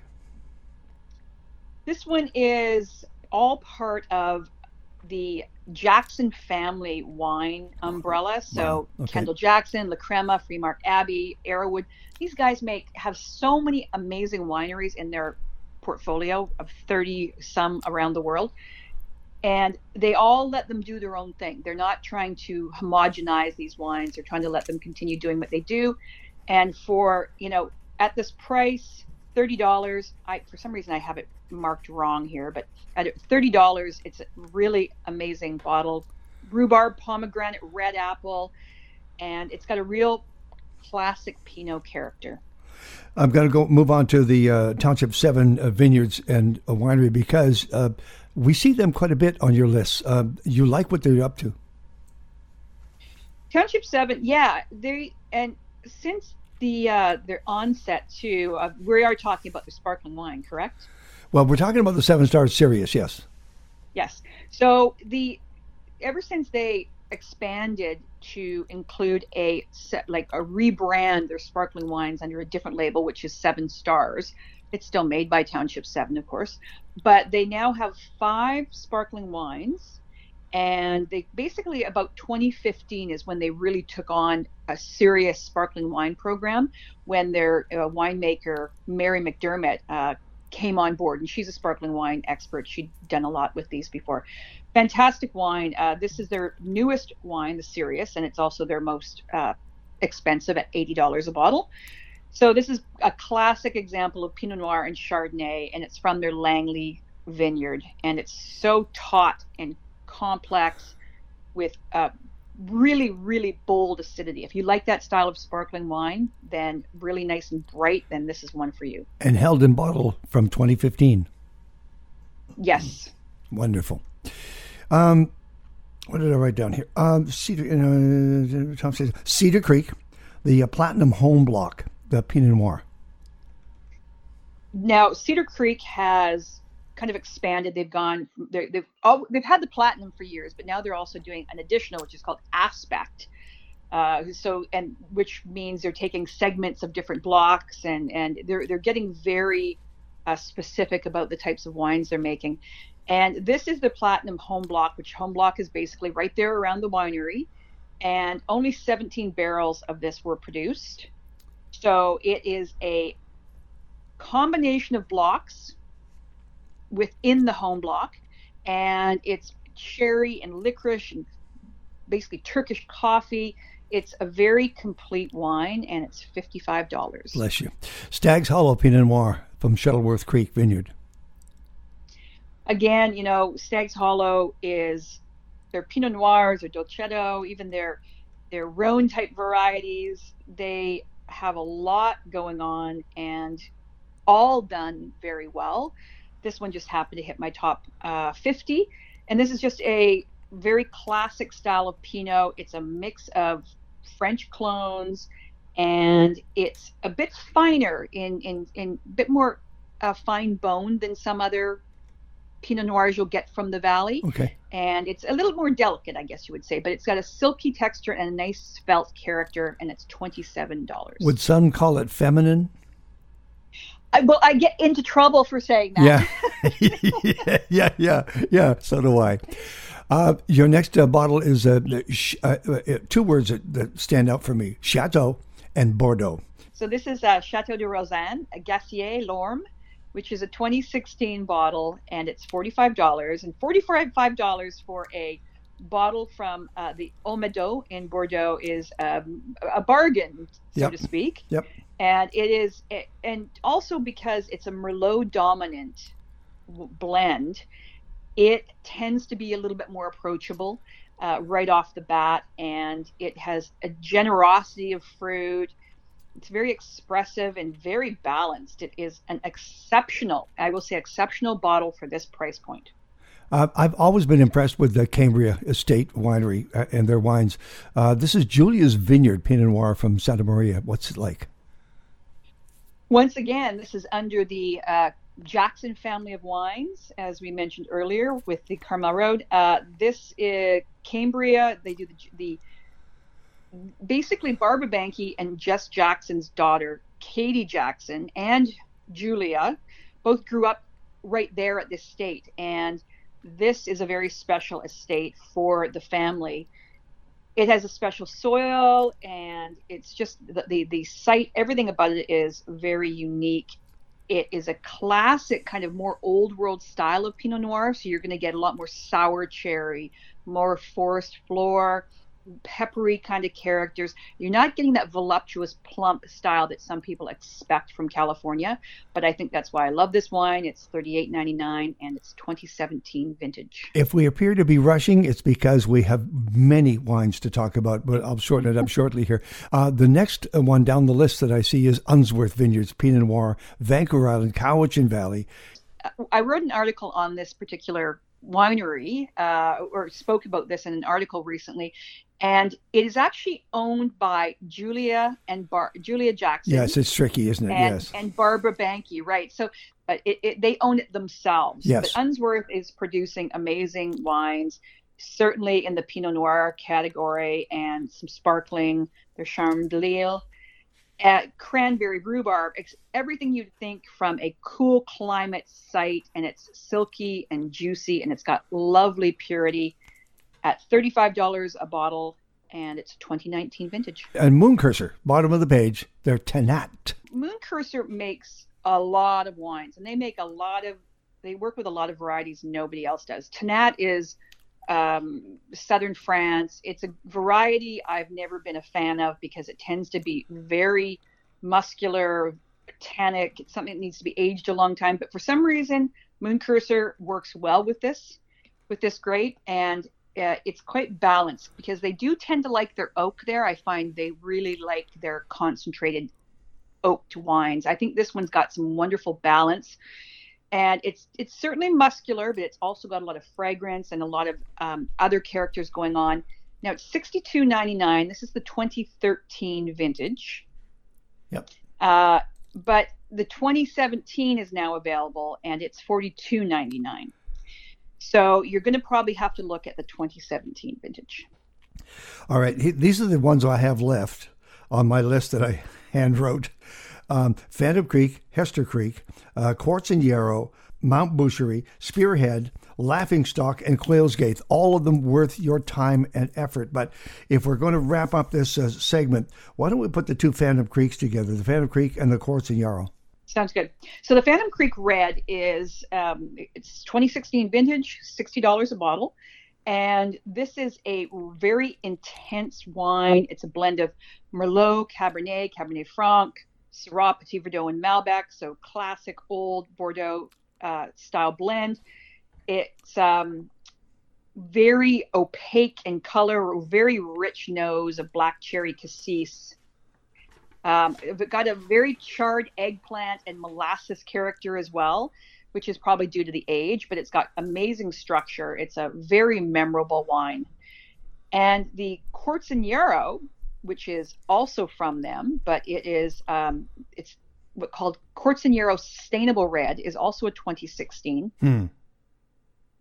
This one is all part of the Jackson family wine umbrella. So wow. Okay. Kendall Jackson, La Crema, Freemark Abbey, Arrowwood. These guys have so many amazing wineries in their portfolio of 30 some around the world. And they all let them do their own thing. They're not trying to homogenize these wines. They're trying to let them continue doing what they do. And for, at this price, $30, for some reason I have it marked wrong here, but at $30, it's a really amazing bottle. Rhubarb, pomegranate, red apple, and it's got a real classic Pinot character. I'm going to move on to the Township 7 vineyards and a winery, because we see them quite a bit on your list. You like what they're up to. Township 7, yeah. Since their onset too, we are talking about the sparkling wine, correct? Well, we're talking about the 7 Stars Sirius, yes. Yes. So ever since they expanded to include a rebrand their sparkling wines under a different label, which is 7 Stars. It's still made by Township 7, of course, but they now have 5 sparkling wines, and they basically, about 2015 is when they really took on a serious sparkling wine program, when their winemaker Mary McDermott came on board, and she's a sparkling wine expert. She'd done a lot with these before. Fantastic wine. This is their newest wine, the Sirius, and it's also their most expensive at $80 a bottle. So this is a classic example of Pinot Noir and Chardonnay, and it's from their Langley vineyard, and it's so taut and complex with really, really bold acidity. If you like that style of sparkling wine, then really nice and bright, then this is one for you. And held in bottle from 2015. Yes. Wonderful. What did I write down here? Cedar Creek, the Platinum Home Block, the Pinot Noir. Now, Cedar Creek has kind of expanded. They've had the Platinum for years, but now they're also doing an additional, which is called Aspect. Which means they're taking segments of different blocks, and they're getting very specific about the types of wines they're making. And this is the Platinum Home Block, which Home Block is basically right there around the winery, and only 17 barrels of this were produced. So it is a combination of blocks within the home block, and it's cherry and licorice and basically Turkish coffee. It's a very complete wine, and it's $55. Bless you. Stag's Hollow Pinot Noir from Shuttleworth Creek Vineyard. Again, Stag's Hollow is their Pinot Noirs, their Dolcetto, even their Rhone type varieties. They have a lot going on, and all done very well. This one just happened to hit my top 50. And this is just a very classic style of Pinot. It's a mix of French clones, and it's a bit finer in a bit more fine bone than some other Pinot Noirs you'll get from the valley. Okay. And it's a little more delicate, I guess you would say, but it's got a silky texture and a nice spelt character, and it's $27. Would some call it feminine? I get into trouble for saying that. Yeah. So do I. Your next bottle is two words that stand out for me: Chateau and Bordeaux. So this is Chateau de Rosanne, a Gassier Lorme, which is a 2016 bottle, and it's $45. And $45 for a bottle from the Olmedo in Bordeaux is a bargain, so to speak. Yep. And it is, and also because it's a Merlot dominant blend, it tends to be a little bit more approachable right off the bat, and it has a generosity of fruit. It's very expressive and very balanced. It is an exceptional, I will say, exceptional bottle for this price point. I've always been impressed with the Cambria Estate Winery and their wines. This is Julia's Vineyard Pinot Noir from Santa Maria. What's it like? Once again, this is under the Jackson family of wines, as we mentioned earlier, with the Carmel Road. This is Cambria. They do the basically Barbara Banke and Jess Jackson's daughter, Katie Jackson, and Julia, both grew up right there at this estate. And this is a very special estate for the family. It has a special soil, and it's just the site, everything about it is very unique. It is a classic kind of more old world style of Pinot Noir. So you're going to get a lot more sour cherry, more forest floor, peppery kind of characters. You're not getting that voluptuous plump style that some people expect from California, but I think that's why I love this wine. It's $38.99 and it's 2017 vintage. If we appear to be rushing, it's because we have many wines to talk about, but I'll shorten it up shortly here. The next one down the list that I see is Unsworth Vineyards Pinot Noir, Vancouver Island, Cowichan Valley. I wrote an article on this particular winery, or spoke about this in an article recently, and it is actually owned by Julia Jackson. Yes, it's tricky, isn't it? Yes. And Barbara Banke, right? So they own it themselves. Yes. But Unsworth is producing amazing wines, certainly in the Pinot Noir category, and some sparkling. There's Charme de Lille, cranberry, rhubarb, everything you'd think from a cool climate site, and it's silky and juicy, and it's got lovely purity at $35 a bottle, and it's 2019 vintage. And Moon Curser, bottom of the page, they're Tannat. Moon Curser makes a lot of wines, and they work with a lot of varieties nobody else does. Tannat is southern France. It's a variety I've never been a fan of because it tends to be very muscular, tannic. It's something that needs to be aged a long time. But for some reason, Moon Curser works well with this grape, and it's quite balanced because they do tend to like their oak there. I find they really like their concentrated oaked wines. I think this one's got some wonderful balance. And it's certainly muscular, but it's also got a lot of fragrance and a lot of other characters going on. Now it's $62.99. This is the 2013 vintage. Yep. But the 2017 is now available, and it's $42.99. So you're going to probably have to look at the 2017 vintage. All right. These are the ones I have left on my list that I hand wrote. Phantom Creek, Hester Creek, Quartz and Yarrow, Mount Boucherie, Spearhead, Laughingstock, and Quailsgate, all of them worth your time and effort. But if we're going to wrap up this segment, why don't we put the two Phantom Creeks together, the Phantom Creek and the Quartz and Yarrow? Sounds good. So the Phantom Creek Red is it's 2016 vintage, $60 a bottle. And this is a very intense wine. It's a blend of Merlot, Cabernet, Cabernet Franc, Syrah, Petit Verdot, and Malbec. So classic old Bordeaux style blend. It's very opaque in color, very rich nose of black cherry cassis. It got a very charred eggplant and molasses character as well, which is probably due to the age, but it's got amazing structure. It's a very memorable wine. And the Quartz and Yarrow, which is also from them, but it is it's what called Quartz and Yarrow Sustainable Red, is also a 2016.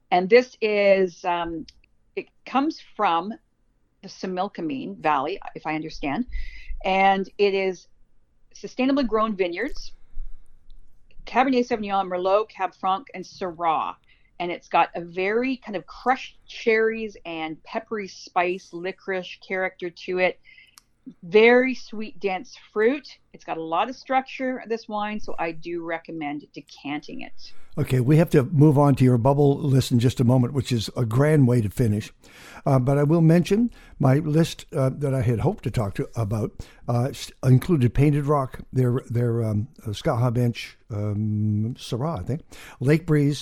And this is, it comes from the Similkameen Valley, if I understand. And it is sustainably grown vineyards, Cabernet Sauvignon, Merlot, Cab Franc, and Syrah. And it's got a very kind of crushed cherries and peppery spice, licorice character to it. Very sweet, dense fruit. It's got a lot of structure, this wine, so I do recommend decanting it. Okay, we have to move on to your bubble list in just a moment, which is a grand way to finish. But I will mention my list that I had hoped to talk about included Painted Rock, their Scaha Bench Syrah, I think, Lake Breeze,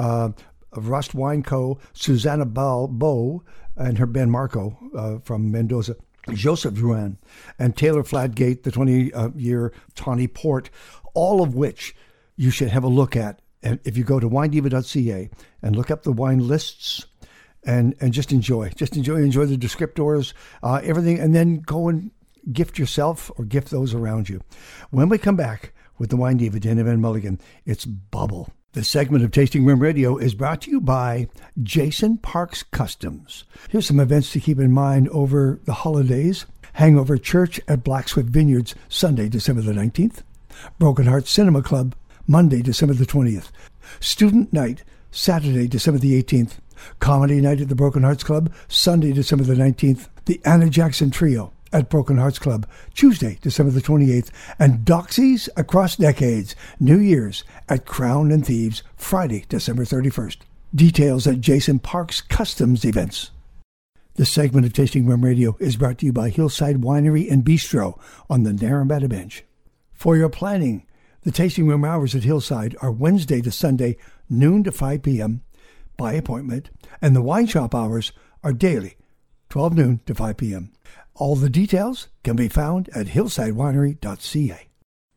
Rust Wine Co., Susanna Bow, and her Ben Marco from Mendoza, Joseph Drouin, and Taylor Fladgate, the 20-year Tawny Port, all of which you should have a look at. And if you go to winediva.ca and look up the wine lists and just enjoy the descriptors, everything, and then go and gift yourself or gift those around you. When we come back with the Wine Diva, Dana Van Mulligan, it's Bubble. This segment of Tasting Room Radio is brought to you by Jason Parks Customs. Here's some events to keep in mind over the holidays. Hangover Church at Black Swift Vineyards, Sunday, December the 19th. Broken Heart Cinema Club, Monday, December the 20th. Student Night, Saturday, December the 18th. Comedy Night at the Broken Hearts Club, Sunday, December the 19th. The Anna Jackson Trio at Broken Hearts Club, Tuesday, December the 28th. And Doxies Across Decades, New Year's at Crown and Thieves, Friday, December 31st. Details at Jason Parks Customs Events. This segment of Tasting Room Radio is brought to you by Hillside Winery and Bistro on the Naramata Bench. For your planning, the tasting room hours at Hillside are Wednesday to Sunday, noon to 5 p.m. by appointment, and the wine shop hours are daily, 12 noon to 5 p.m. All the details can be found at hillsidewinery.ca.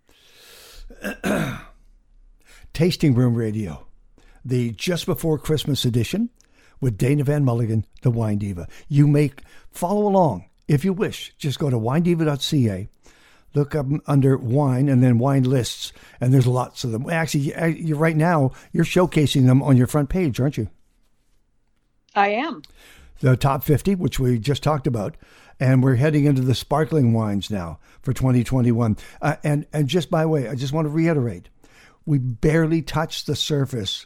Tasting Room Radio, the just before Christmas edition with Dana Van Mulligan, the Wine Diva. You may follow along if you wish. Just go to winediva.ca, look up under wine and then wine lists, and there's lots of them. Actually, right now, you're showcasing them on your front page, aren't you? I am. The top 50, which we just talked about, and we're heading into the sparkling wines now for 2021. And just by the way, I just want to reiterate, we barely touched the surface.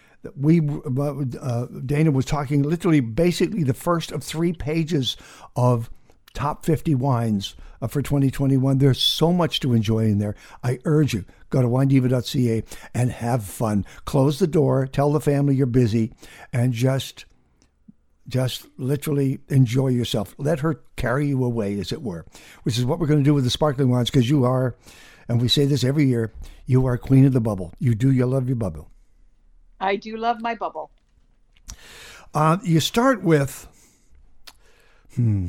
Dana was talking literally basically the first of 3 pages of top 50 wines for 2021. There's so much to enjoy in there. I urge you, go to winediva.ca and have fun. Close the door, tell the family you're busy, and just literally enjoy yourself. Let her carry you away, as it were, which is what we're going to do with the sparkling wines, because you are, and we say this every year, you are queen of the bubble. You love your bubble. I do love my bubble. You start with a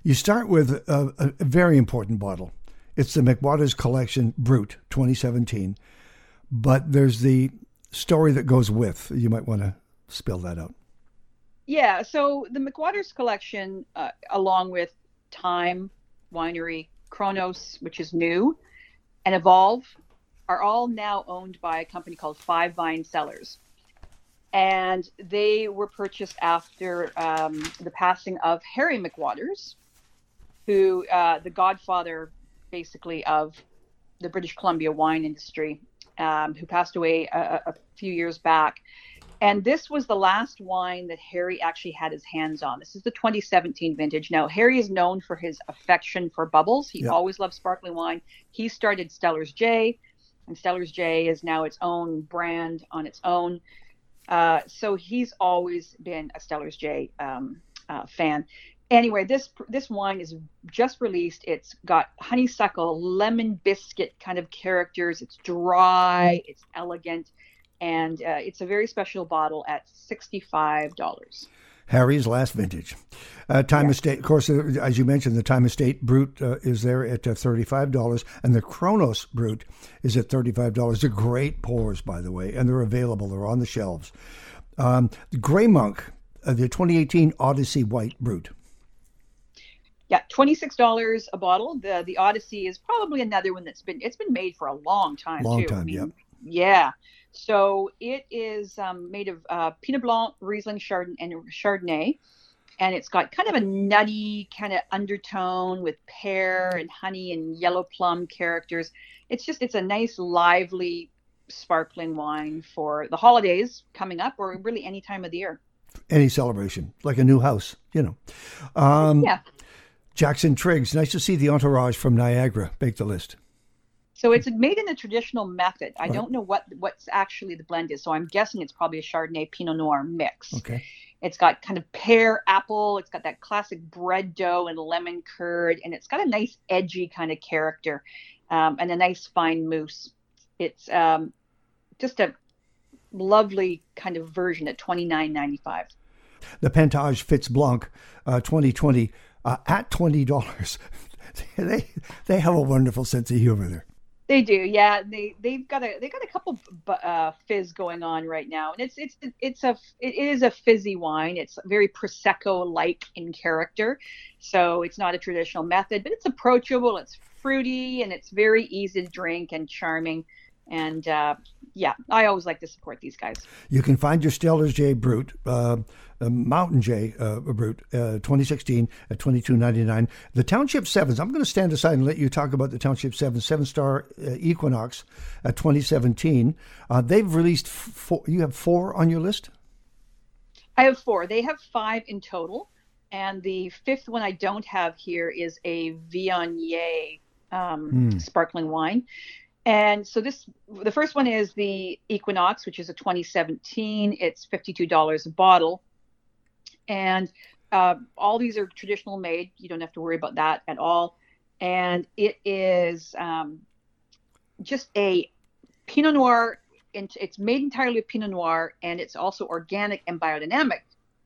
very important bottle. It's the McWatters Collection Brut 2017, but there's the story that goes with. You might want to spill that out. Yeah, so the McWatters Collection, along with Time Winery, Kronos, which is new, and Evolve, are all now owned by a company called Five Vine Cellars. And they were purchased after the passing of Harry McWatters, who, the godfather, basically, of the British Columbia wine industry, who passed away a few years back. And this was the last wine that Harry actually had his hands on. This is the 2017 vintage. Now, Harry is known for his affection for bubbles. He always loved sparkling wine. He started Stellar's J, and Stellar's J is now its own brand on its own. So he's always been a Stellar's J fan. Anyway, this wine is just released. It's got honeysuckle, lemon biscuit kind of characters. It's dry, it's elegant, and it's a very special bottle at $65. Harry's last vintage. Time Estate, of course, as you mentioned, the Time Estate Brut is there at $35, and the Kronos Brut is at $35. They're great pours, by the way, and they're available. They're on the shelves. The Grey Monk, the 2018 Odyssey White Brut. Yeah, $26 a bottle. The Odyssey is probably another one it's been made for a long time. Long time, yeah. Yeah. So it is made of Pinot Blanc, Riesling, and Chardonnay, and it's got kind of a nutty kind of undertone with pear and honey and yellow plum characters. It's a nice, lively, sparkling wine for the holidays coming up, or really any time of the year. Any celebration, like a new house, you know. Um, Yeah. Jackson Triggs, nice to see the entourage from Niagara make the list. So it's made in a traditional method. I Right. don't know what's actually the blend is, so I'm guessing it's probably a Chardonnay Pinot Noir mix. Okay. It's got kind of pear, apple. It's got that classic bread dough and lemon curd, and it's got a nice edgy kind of character, and a nice fine mousse. It's just a lovely kind of version at $29.95. The Pentage Fitz Blanc 2020 at $20. They have a wonderful sense of humor there. They do, yeah. They got a couple fizz going on right now, and it is a fizzy wine. It's very prosecco like in character, so it's not a traditional method, but it's approachable. It's fruity, and it's very easy to drink and charming. And yeah, I always like to support these guys. You can find your Stellar's J Brut, Mountain J Brut, 2016 at $22.99. The Township Sevens. I'm going to stand aside and let you talk about the Township Sevens, 7-star Equinox at 2017. They've released four. You have four on your list. I have four. They have five in total, and the fifth one I don't have here is a Viognier sparkling wine. And so the first one is the Equinox, which is a 2017. It's $52 a bottle. And all these are traditional made. You don't have to worry about that at all. And it is just a Pinot Noir. And it's made entirely of Pinot Noir, and it's also organic and biodynamic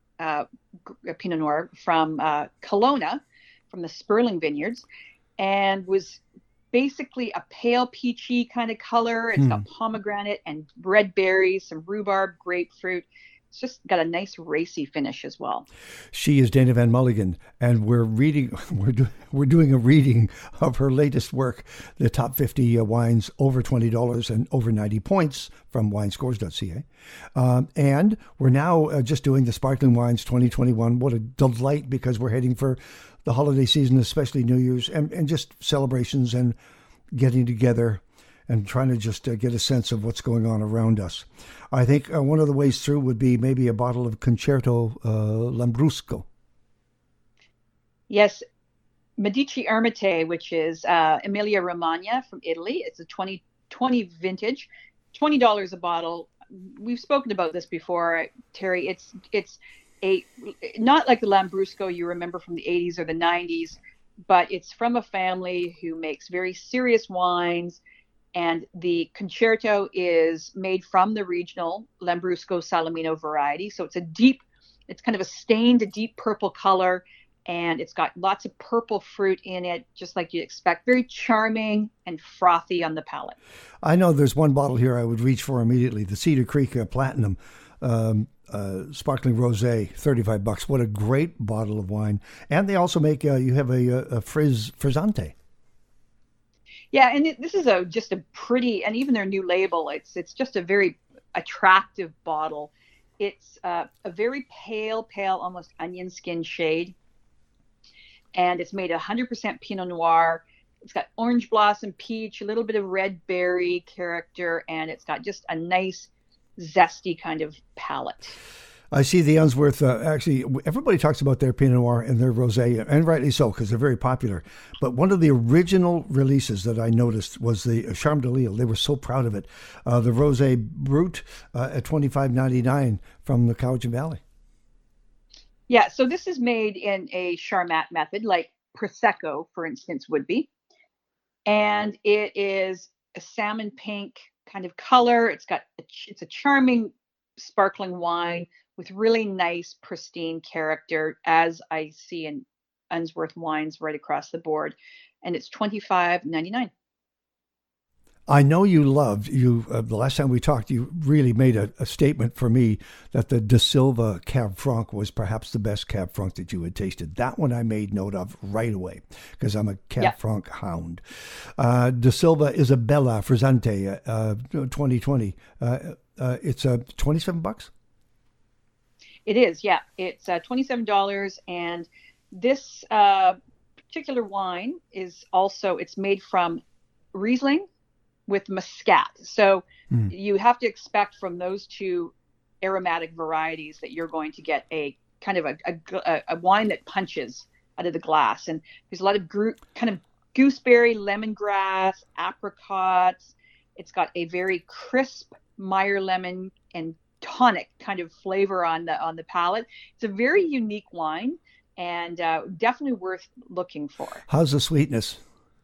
Pinot Noir from Kelowna, from the Sperling Vineyards, and was basically a pale peachy kind of color. It's got pomegranate and red berries, some rhubarb, grapefruit. It's just got a nice racy finish as well. She is Dana Van Mulligan, and we're doing a reading of her latest work, the top 50 wines over $20 and over 90 points from winescores.ca. And we're now just doing the Sparkling Wines 2021. What a delight, because we're heading for the holiday season, especially New Year's, and just celebrations and getting together and trying to just get a sense of what's going on around us. I think one of the ways through would be maybe a bottle of Concerto Lambrusco. Yes, Medici Ermite, which is Emilia Romagna from Italy. It's a 2020 vintage, $20 a bottle. We've spoken about this before, Terry. It's a not like the Lambrusco you remember from the 80s or the 90s, but it's from a family who makes very serious wines. And the Concerto is made from the regional Lambrusco Salamino variety. So it's kind of a stained deep purple color, and it's got lots of purple fruit in it, just like you'd expect. Very charming and frothy on the palate. I know there's one bottle here I would reach for immediately, the Cedar Creek Platinum Sparkling Rosé, $35. What a great bottle of wine. And they also make, you have a Frizzante. Yeah, and this is just a pretty, and even their new label, it's just a very attractive bottle. It's a very pale, almost onion skin shade, and it's made 100% Pinot Noir. It's got orange blossom, peach, a little bit of red berry character, and it's got just a nice, zesty kind of palate. I see the Unsworth, actually, everybody talks about their Pinot Noir and their Rosé, and rightly so, because they're very popular. But one of the original releases that I noticed was the Charme de Lille. They were so proud of it. The Rosé Brut at $25.99 from the Cowichan Valley. Yeah, so this is made in a Charmat method, like Prosecco, for instance, would be. And it is a salmon pink kind of color. It's a charming sparkling wine with really nice, pristine character, as I see in Unsworth wines right across the board. And it's $25.99. I know you loved you. The last time we talked, you really made a statement for me that the De Silva Cab Franc was perhaps the best Cab Franc that you had tasted. That one I made note of right away because I'm a Cab Franc hound. De Silva Isabella Frizzante, 2020. It's $27. It is, yeah. It's $27, and this particular wine is also it's made from Riesling with Muscat. So you have to expect from those two aromatic varieties that you're going to get a kind of a wine that punches out of the glass. And there's a lot of kind of gooseberry, lemongrass, apricots. It's got a very crisp Meyer lemon and tonic kind of flavor on the palate. It's a very unique wine and definitely worth looking for. How's the sweetness?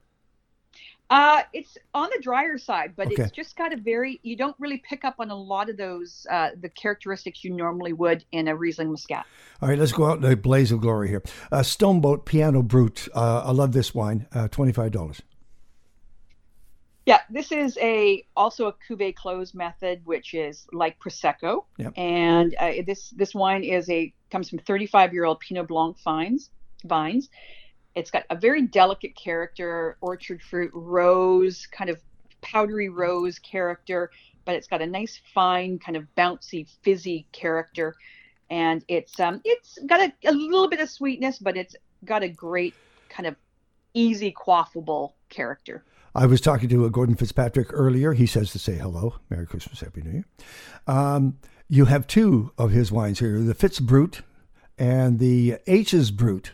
It's on the drier side, but it's just got you don't really pick up on a lot of those, the characteristics you normally would in a Riesling Muscat. All right, let's go out in a blaze of glory here. Stoneboat Piano Brut. I love this wine, $25. Yeah, this is also a cuvee close method, which is like Prosecco. Yep. And this wine comes from 35-year-old Pinot Blanc vines. It's got a very delicate character, orchard fruit, rose, kind of powdery rose character, but it's got a nice fine kind of bouncy, fizzy character. And it's got a little bit of sweetness, but it's got a great kind of easy quaffable character. I was talking to Gordon Fitzpatrick earlier. He says to say hello. Merry Christmas, Happy New Year. You have two of his wines here, the Fitz Brut and the H's Brut.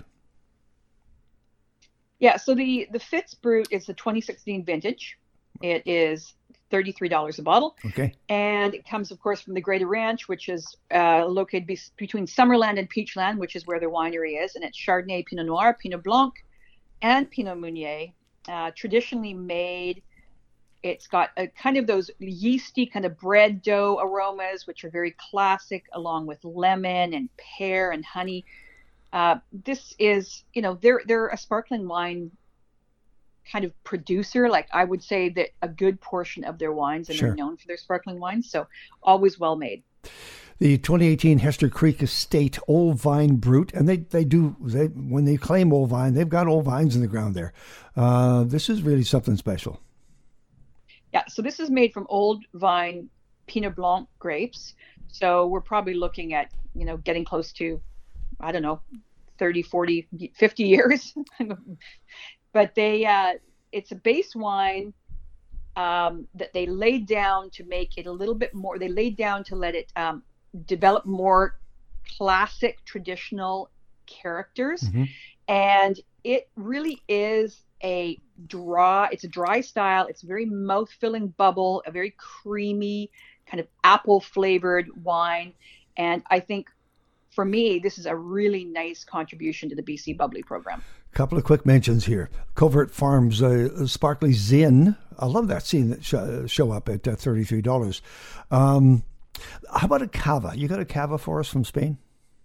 Yeah, so the Fitz Brut is the 2016 vintage. It is $33 a bottle. Okay. And it comes, of course, from the Greta Ranch, which is located between Summerland and Peachland, which is where their winery is. And it's Chardonnay, Pinot Noir, Pinot Blanc, and Pinot Meunier. Traditionally made. It's got a kind of those yeasty kind of bread dough aromas, which are very classic, along with lemon and pear and honey. This is, they're a sparkling wine kind of producer. Like I would say that a good portion of their wines, and they're known for their sparkling wines, so always well made. The 2018 Hester Creek Estate Old Vine Brut, and when they claim Old Vine, they've got old vines in the ground there. This is really something special. Yeah, so this is made from Old Vine Pinot Blanc grapes. So we're probably looking at, getting close to, I don't know, 30, 40, 50 years. But it's a base wine that they laid down to make it a little bit more. They laid down to let it develop more classic traditional characters. Mm-hmm. And it really is it's a dry style. It's a very mouth-filling bubble, a very creamy kind of apple flavored wine. And I think for me, this is a really nice contribution to the BC Bubbly program. A couple of quick mentions here. Covert Farms Sparkly Zin. I love that scene that show up at $33. How about a cava? You got a cava for us from Spain?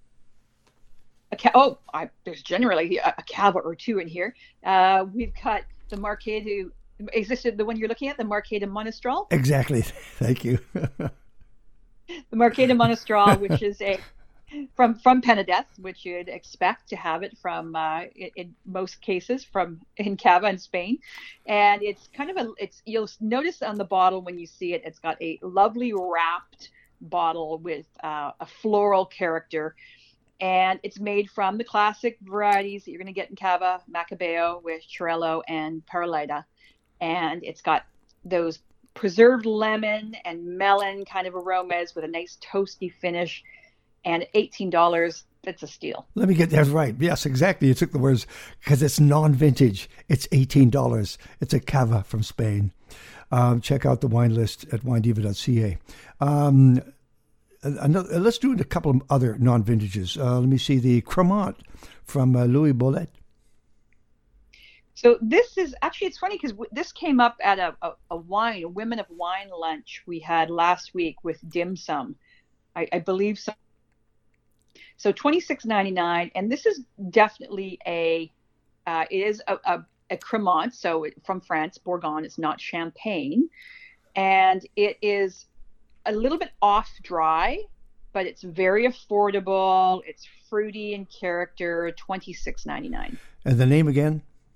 There's generally a cava or two in here. We've got the Marqués is this the one you're looking at, the Marqués de Monestral? Exactly. Thank you. The Marqués de Monestral, which is from Penedès, which you'd expect to have it from in most cases in Cava in Spain. And it's kind of you'll notice on the bottle when you see it, it's got a lovely wrapped bottle with a floral character. And it's made from the classic varieties that you're going to get in Cava, Macabeo with Xarel-lo and Parellada. And it's got those preserved lemon and melon kind of aromas with a nice toasty finish. And $18, that's a steal. Let me get that right. Yes, exactly. You took the words, because it's non-vintage. It's $18. It's a cava from Spain. Check out the wine list at winediva.ca. Let's do a couple of other non-vintages. Let me see the Cremant from Louis Bollet. So this is actually, it's funny because this came up at a Women of Wine lunch we had last week with dim sum. I believe so. So $26.99, and this is definitely it is a a Cremant, so from France, Bourgogne. It's not Champagne. And it is a little bit off dry, but it's very affordable. It's fruity in character, $26.99. And the name again?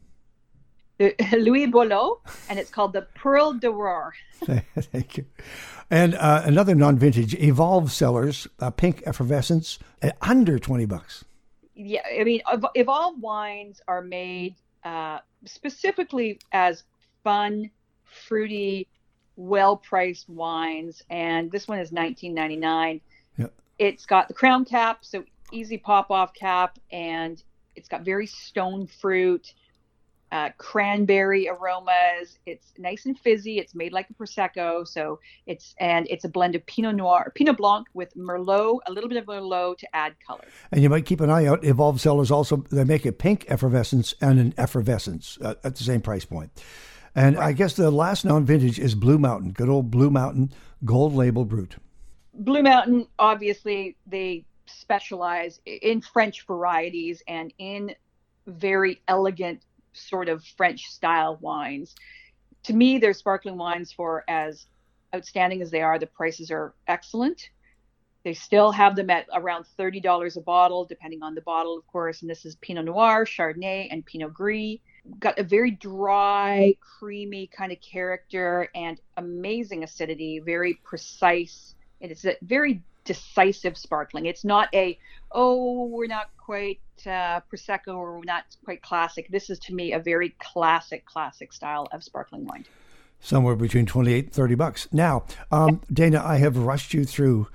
Louis Beaulot, and it's called the Pearl d'Aurore. Thank you. And another non-vintage, Evolve Cellars, Pink Effervescence, at under $20. Yeah, I mean, Evolve wines are made specifically as fun, fruity, well-priced wines, and this one is $19.99. Yep. It's got the crown cap, so easy pop-off cap, and it's got very stone fruit, cranberry aromas. It's nice and fizzy. It's made like a prosecco, so it's a blend of Pinot Noir, Pinot Blanc with Merlot, a little bit of Merlot to add color. And you might keep an eye out. Evolve Cellars also, they make a pink effervescence and an effervescence at the same price point. And right. I guess the last non-vintage is Blue Mountain, good old Blue Mountain, gold label brut. Blue Mountain, obviously, they specialize in French varieties and in very elegant sort of French style wines. To me, their sparkling wines, for as outstanding as they are, the prices are excellent. They still have them at around $30 a bottle, depending on the bottle, of course. And this is Pinot Noir, Chardonnay, and Pinot Gris. Got a very dry, creamy kind of character and amazing acidity, very precise. And it's a very decisive sparkling. It's not we're not quite Prosecco, or we're not quite classic. This is, to me, a very classic style of sparkling wine. Somewhere between $28 and $30. Now, Dana, I have rushed you through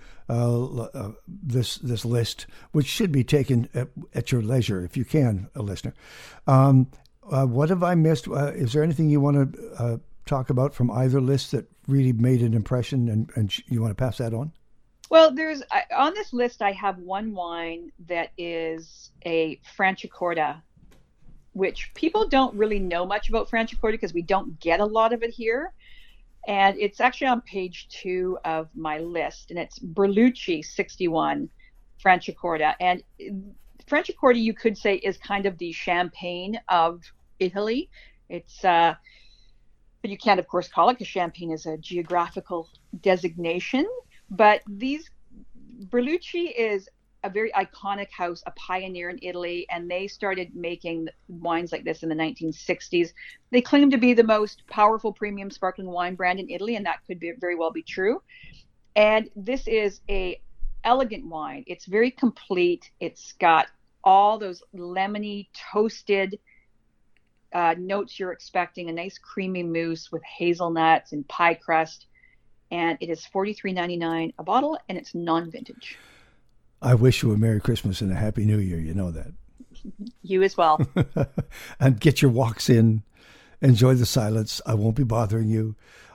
this list, which should be taken at your leisure, if you can, a listener. What have I missed? Is there anything you want to talk about from either list that really made an impression, and you want to pass that on? Well, on this list, I have one wine that is a Franciacorta, which people don't really know much about Franciacorta because we don't get a lot of it here. And it's actually on page 2 of my list, and it's Berlucci 61 Franciacorta. And Franciacorta, you could say, is kind of the Champagne of Italy. It's but you can't, of course, call it, because Champagne is a geographical designation. But Berlucci is a very iconic house, a pioneer in Italy, and they started making wines like this in the 1960s. They claim to be the most powerful premium sparkling wine brand in Italy, and that could very well be true. And this is a elegant wine. It's very complete. It's got all those lemony, toasted notes you're expecting, a nice creamy mousse with hazelnuts and pie crust. And it is $43.99 a bottle, and it's non-vintage. I wish you a Merry Christmas and a Happy New Year. You know that. You as well. And get your walks in. Enjoy the silence. I won't be bothering you.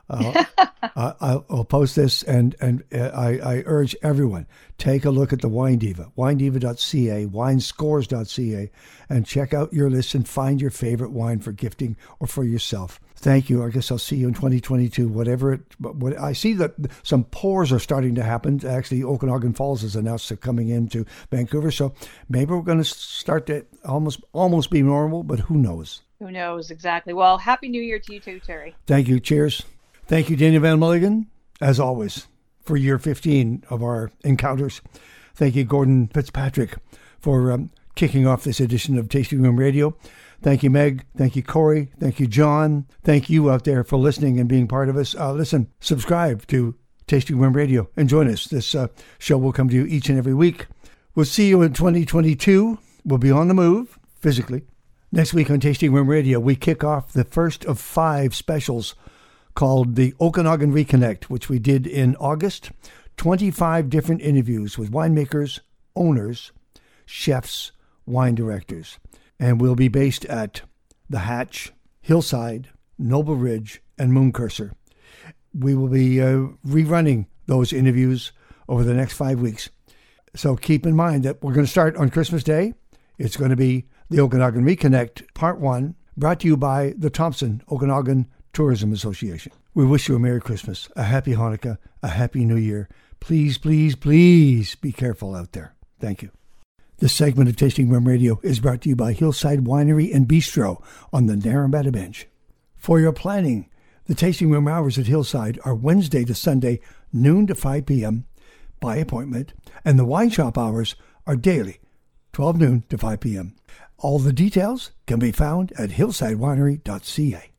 I'll post this, and I urge everyone, take a look at the Wine Diva, winediva.ca, winescores.ca, and check out your list and find your favorite wine for gifting or for yourself. Thank you. I guess I'll see you in 2022, what I see that some pours are starting to happen. Actually, Okanagan Falls has announced they're coming into Vancouver. So maybe we're going to start to almost be normal, but who knows? Who knows? Exactly. Well, Happy New Year to you too, Terry. Thank you. Cheers. Thank you, Dana Van Mulligan, as always, for year 15 of our encounters. Thank you, Gordon Fitzpatrick, for kicking off this edition of Tasting Room Radio. Thank you, Meg. Thank you, Corey. Thank you, John. Thank you out there for listening and being part of us. Listen, subscribe to Tasting Room Radio and join us. This show will come to you each and every week. We'll see you in 2022. We'll be on the move, physically. Next week on Tasting Room Radio, we kick off the first of 5 specials called the Okanagan Reconnect, which we did in August. 25 different interviews with winemakers, owners, chefs, wine directors. And we'll be based at The Hatch, Hillside, Noble Ridge, and Mooncursor. We will be rerunning those interviews over the next 5 weeks. So keep in mind that we're going to start on Christmas Day. It's going to be the Okanagan Reconnect, Part 1, brought to you by the Thompson Okanagan Tourism Association. We wish you a Merry Christmas, a Happy Hanukkah, a Happy New Year. Please, please, please be careful out there. Thank you. This segment of Tasting Room Radio is brought to you by Hillside Winery and Bistro on the Naramata Bench. For your planning, the tasting room hours at Hillside are Wednesday to Sunday, noon to 5 p.m. by appointment, and the wine shop hours are daily, 12 noon to 5 p.m. All the details can be found at hillsidewinery.ca.